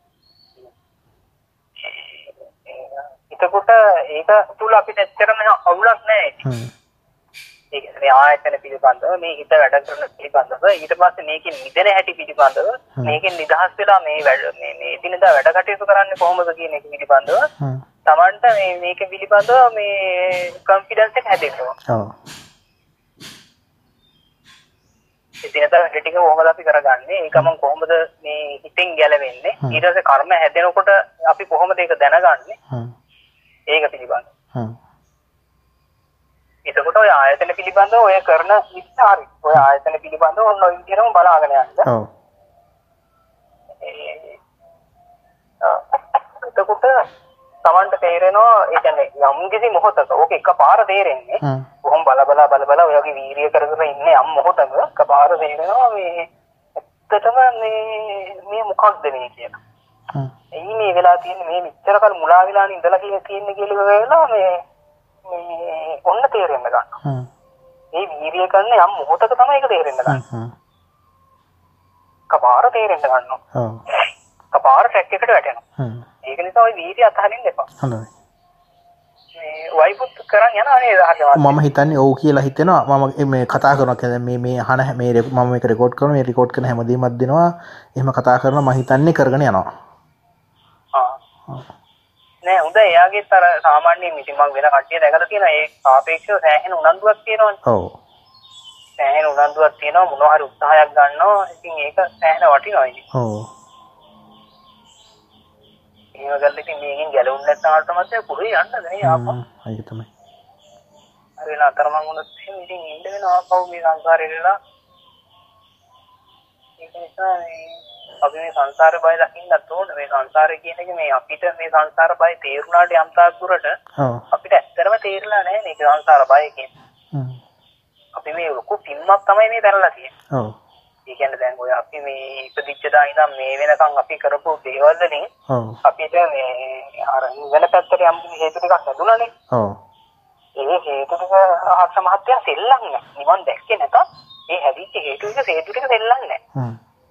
[SPEAKER 1] එතකොට ඒක තුල අපිට ඇත්තටම අවුලක් නැහැ. ඒ කියන්නේ ආයතන පිළිබඳව මේ හිත වැඩ කරන පිළිබඳව ඊට පස්සේ මේකෙන් මිදෙන හැටි පිළිබඳව මේකෙන් නිදහස් වෙලා මේ දිනදා වැඩ කටයුතු කරන්නේ කොහොමද කියන එක පිළිබඳව තමන්ට මේක පිළිබඳව මේ කොන්ෆිඩන්ස් එක හැදෙනවා. ඔව්. දිනදා වැඩ ටික කොහොමද අපි කරගන්නේ? ඒකම කොහොමද මේ හිතෙන් ගැලවෙන්නේ? ඊට පස්සේ කර්ම හැදෙනකොට අපි කොහොමද ඒක දැනගන්නේ? ඒක පිළිබඳව. එතකොට ඔය ආයතන පිළිබඳව ඔය කරන විස්තරي ඔය ආයතන පිළිබඳව ඔන්න ඔය විදිහටම බලාගෙන යන්න. ඔව්. එතකොට තමන්ට තේරෙනවා ඒ කියන්නේ යම් කිසි මොහොතක ඕක එකපාර තේරෙන්නේ. කොහොම බල ඔය වගේ වීර්ය කරගෙන ඉන්නේ යම් මොහොතක එකපාර තේරෙනවා මේ ඇත්තටම මේ මොකක්ද මේ කියලා. එයි මේ වෙලා තියෙන්නේ මේ මෙච්චර කල් මුලා වෙලා ඉඳලා තියෙන්නේ කියලා වෙලා මේ ඔන්න තේරෙන්න ගන්නවා. මේ වීර්ය කරන යම් මොහොතක තමයි ඒක තේරෙන්න ගන්නවා. කපාර තේරෙන්න ගන්නවා. ඔව්. කපාර ට්‍රැක් එකට වැටෙනවා. ඒක නිසා ওই වීර්ය අතහරින්න එපා. හොඳයි. මේ වයිපුත් කරන් යනවා නේද? මම හිතන්නේ ඔව් කියලා හිතෙනවා. මම මේ කතා කරනවා කියන්නේ මේ අහන මේ මම මේක රෙකෝඩ් කරනවා. මේ රෙකෝඩ් කරන හැමදේමත් දෙනවා. එහෙම කතා කරනවා මම හිතන්නේ කරගෙන යනවා. නෑ හොඳයි එයාගේත් අර සාමාන්‍යයෙන් ඉතින් මම වෙන කට්ටිය දැකලා තියෙනවා ඒ සාපේක්ෂව සෑහෙන උනන්දුවක් තියෙනවනේ. ඔව්. සෑහෙන උනන්දුවක් තියෙනවා මොනවා හරි උත්සාහයක් ගන්නවා. ඉතින් ඒක සෑහෙන වටිනවා ඉතින්. ඔව්. ඒව ගල්ලා ඉතින් මේකෙන් ගැලවුන්නේ නැත්නම් තමයි පුරේ යන්නද නේ ආපහු.
[SPEAKER 2] ඒක තමයි.
[SPEAKER 1] හරි නතරමං වුණොත් ඉතින් ඉන්න වෙනවා ආපහු මේ සංසාරේ ඉඳලා. ඒක නිසා අපි මේ සංසාර බය දකින්නත් ඕන. මේ සංසාරේ කියන එක මේ අපිට මේ සංසාර බය තේරුණාට යම් තාක් දුරට අපිට ඇත්තටම තේරෙලා නැහැ මේක සංසාර බය කියන්නේ. අපි මේ ලොකු පින්මක් තමයි මේ දැරලා තියෙන්නේ. ඔව්. ඒ කියන්නේ දැන් ඔය අපි මේ ඉපදිච්ච දා ඉඳන් මේ වෙනකන් අපි කරපු දේවල් වලින් අපිට මේ අර වෙන පැත්තට යම් හේතු ටිකක් ලැබුණානේ. ඔව්. ඒ හේතු ටික හර්ෂ මහත්තයා සෙල්ලන්නේ. නිවන් දැක්කේ නැත. ඒ හැදිච්ච හේතු ටික සෙල්ලන්නේ නැහැ.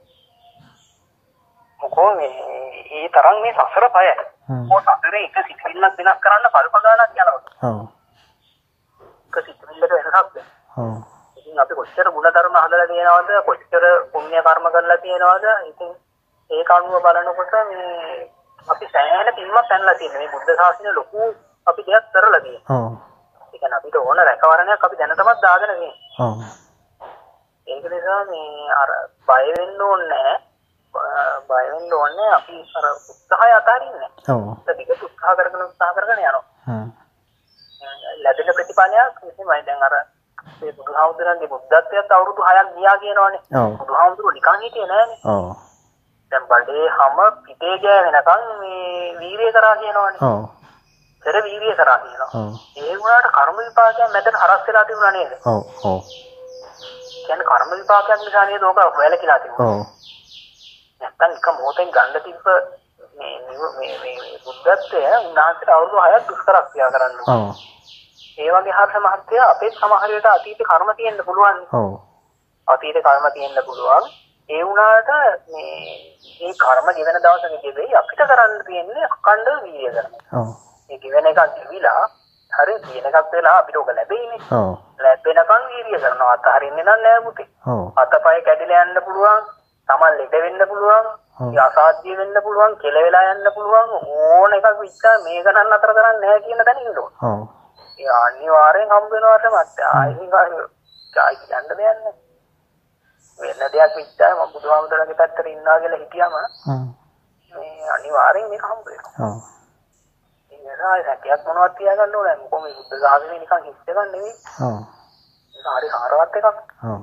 [SPEAKER 1] මොකෝ මේ තරම් මේ සසර බය. මොකෝ සසරේ එක සිතිවිල්ලක් වෙනස් කරන්න කල්ප ගානක් යනවා. ඔව්. එක සිතිවිල්ලක වෙනසක්. ඔව්. ඉතින් අපි කොච්චර ගුණධර්ම හදලා තියෙනවද කොච්චර පුණ්‍ය කර්ම කරලා තියෙනවද ඉතින් ඒක අනුව බලනකොට මේ අපි සෑහෙන පින්වත් පැනලා තියෙනවා මේ බුද්ධ ශාසනය ලොකු අපි දෙයක් කරලා තියෙනවා. ඔව්. ඒ කියන්නේ අපිට ඕන රැකවරණයක් අපි දැන තමත් දාගෙන තියෙනවා. ඔව්. ඒක නිසා මේ අර බය වෙන්න ඕනේ නැහැ. බය වෙන්න ඕනේ අපි අර උත්සාහය අතාරින්නේ. ඔව්. ඒක උත්සාහ කරගෙන යනවා. හ්ම්. ලැබෙන ප්‍රතිඵලයක් මෙහෙමයි දැන් අර මේ බුදුහාමුදුරන්ගේ බුද්ධත්වයට අවුරුදු 6ක් ගියා කියනවනේ. ඔව්. බුදුහාමුදුරුවෝ නිකන් හිටියේ නෑනේ. ඔව්. දැන් බඩේ හැම පිටේ ගෑවෙනකන් මේ වීරිය කරා කියනවනේ. ඔව්. පෙර වීරිය කරා කියනවා. ඔව්. ඒ වුණාට කර්ම විපාකයන් මැදට හරස් වෙලා තිබුණා නේද? ඔව්. ඔව්. කියන්නේ කර්ම විපාකයක් නිසා නේද ඕක වැළකීලා තිබුණා. ඔව්. නැත්තම් එක මොහොතෙන් ගන්න තිබ්බ මේ බුද්ධත්වය උන්වහන්සේට අවුරුදු 6ක් දුෂ්කර ක්‍රියා කරන්න ඕනේ. ඔව්. ඒ වගේ හර්ෂ මහත්තයා අපේ සමහර වෙලට අතීත කර්ම තියෙන්න පුළුවන්. ඔව්. අතීත කර්ම තියෙන්න පුළුවන්. ඒ වුණාට මේ කර්ම ගෙවෙන දවසකදී අපිට කරන්න තියෙන්නේ අඛණ්ඩ වීර්ය කරනවා. ඔව්. මේ ගෙවෙන එකක් ගෙවිලා හරි තියෙන එකක් වෙලා අපිට ඔක ලැබෙන්නේ. ඔව්. ලැබෙනකන් වීර්ය කරනවා. අතහරින්නේ නෑ පුතේ. ඔව්. අතපය කැඩිලා යන්න පුළුවන්. තමන් ලෙඩ වෙන්න පුළුවන්. අසාධ්‍ය වෙන්න පුළුවන්. කෙලවෙලා යන්න පුළුවන්. ඕන එකක් විශ්චා මේ ගණන් අතර කරන්නේ නැහැ කියන දැන ඉන්න ඕන. ඔව්. ඒ අනිවාර්යෙන් හම්බ වෙනවා තමයි. ආයෙත් යන්න දෙයක් නැහැ. වෙන දෙයක් විශ්චාය මම බුදුහාමුදුරන්ගේ පැත්තට ඉන්නවා කියලා හිතියම මේ අනිවාර්යෙන් මේක හම්බ වෙනවා. ඔව්. ඒ නිසා හැටියක් මොනවද තියාගන්න ඕනේ. මොකද මේ බුද්ධ ශාසනය නිකන් හිස් එකක් නෙවෙයි. ඔව්. ඒක හරි සාරවත් එකක්. ඔව්.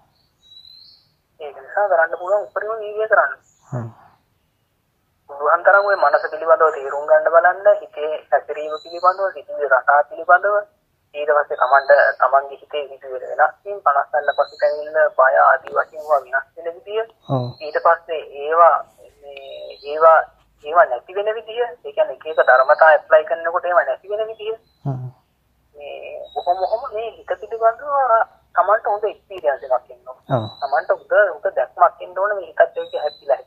[SPEAKER 1] ඒක නිසා කරන්න පුළුවන් උපරිම වීර්යය කරන්න. හ්ම්. බුදුහන්තරන් ඔය මනස පිළිබඳව තේරුම් ගන්න බලන්න හිතේ හැසිරීම පිළිබඳව සිටින රසා පිළිබඳව ඊට පස්සේ තමන්ගේ හිතේ හිතේ වෙනස් වීම 50න්න පසුතැවිල්ල බය ආදී වශයෙන් වෙනස් වෙන විදිය ඊට පස්සේ ඒවා නැති වෙන විදිය ඒ කියන්නේ එක එක ධර්මතා ඇප්ලයි කරනකොට ඒවා නැති වෙන විදිය මේ කොහොම මේ හිත පිළිබඳව තමන්ට හොඳ එක්ස්පීරියන්ස් එකක් එනවා. තමන්ට උද දැක්මක් එන්න ඕනේ මේ හිතත් එක්ක හැපිලා.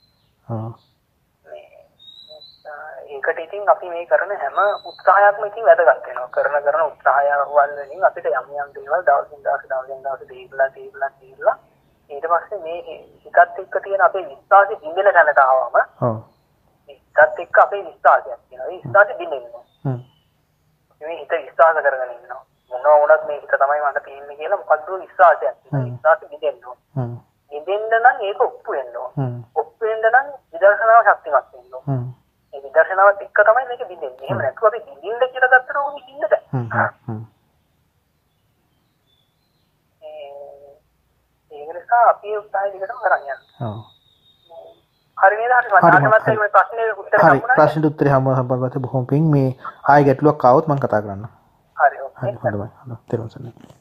[SPEAKER 1] ඒකට ඉතින් අපි මේ කරන හැම උත්සාහයක්ම ඉතින් වැදගත් වෙනවා. කරන උත්සාහයවල් වලින් අපිට යම් දේවල් දවසින් දවස දීලා ඊට පස්සේ මේ හිතත් එක්ක තියෙන අපේ විශ්වාසය බිඳෙන තැනට ආවම හිතත් එක්ක අපේ විශ්වාසයක් තියෙනවා. ඒ විශ්වාසය බිඳෙනවා. මේ හිත විශ්වාස කරගෙන ඉන්නවා. මොනවා වුණත් මේ හිත තමයි මට තියෙන්නේ කියලා මොකද්ද විශ්වාසයක් තියෙනවා. විශ්වාසය බිඳෙනවා. බිඳෙන්න නම් ඒක ඔප්පු වෙන්න ඕන. ඔප්පු වෙන්න නම් විදර්ශනාව ශක්තිමත් වෙන්න ඕන. ඒ විදර්ශනාවත් එක්ක තමයි මේක බිඳෙන්නේ. එහෙම නැතුව අපි බිඳින්න කියලා ගත්තට ඕක බිඳින්න බෑ. ඒක නිසා අපි උත්සාහය දිගටම කරන් යන්න. ඔව්. හරි නේද? හරි මම ප්‍රශ්නේ උත්තර
[SPEAKER 2] හරි ප්‍රශ්නෙට උත්තරේ හම්බවත බොහොම පිං මේ ආයෙ ගැටලුවක් ආවොත් මම කතා කරන්නම්.
[SPEAKER 1] හරි ඔකේ.
[SPEAKER 2] හරි හොඳයි. හරි.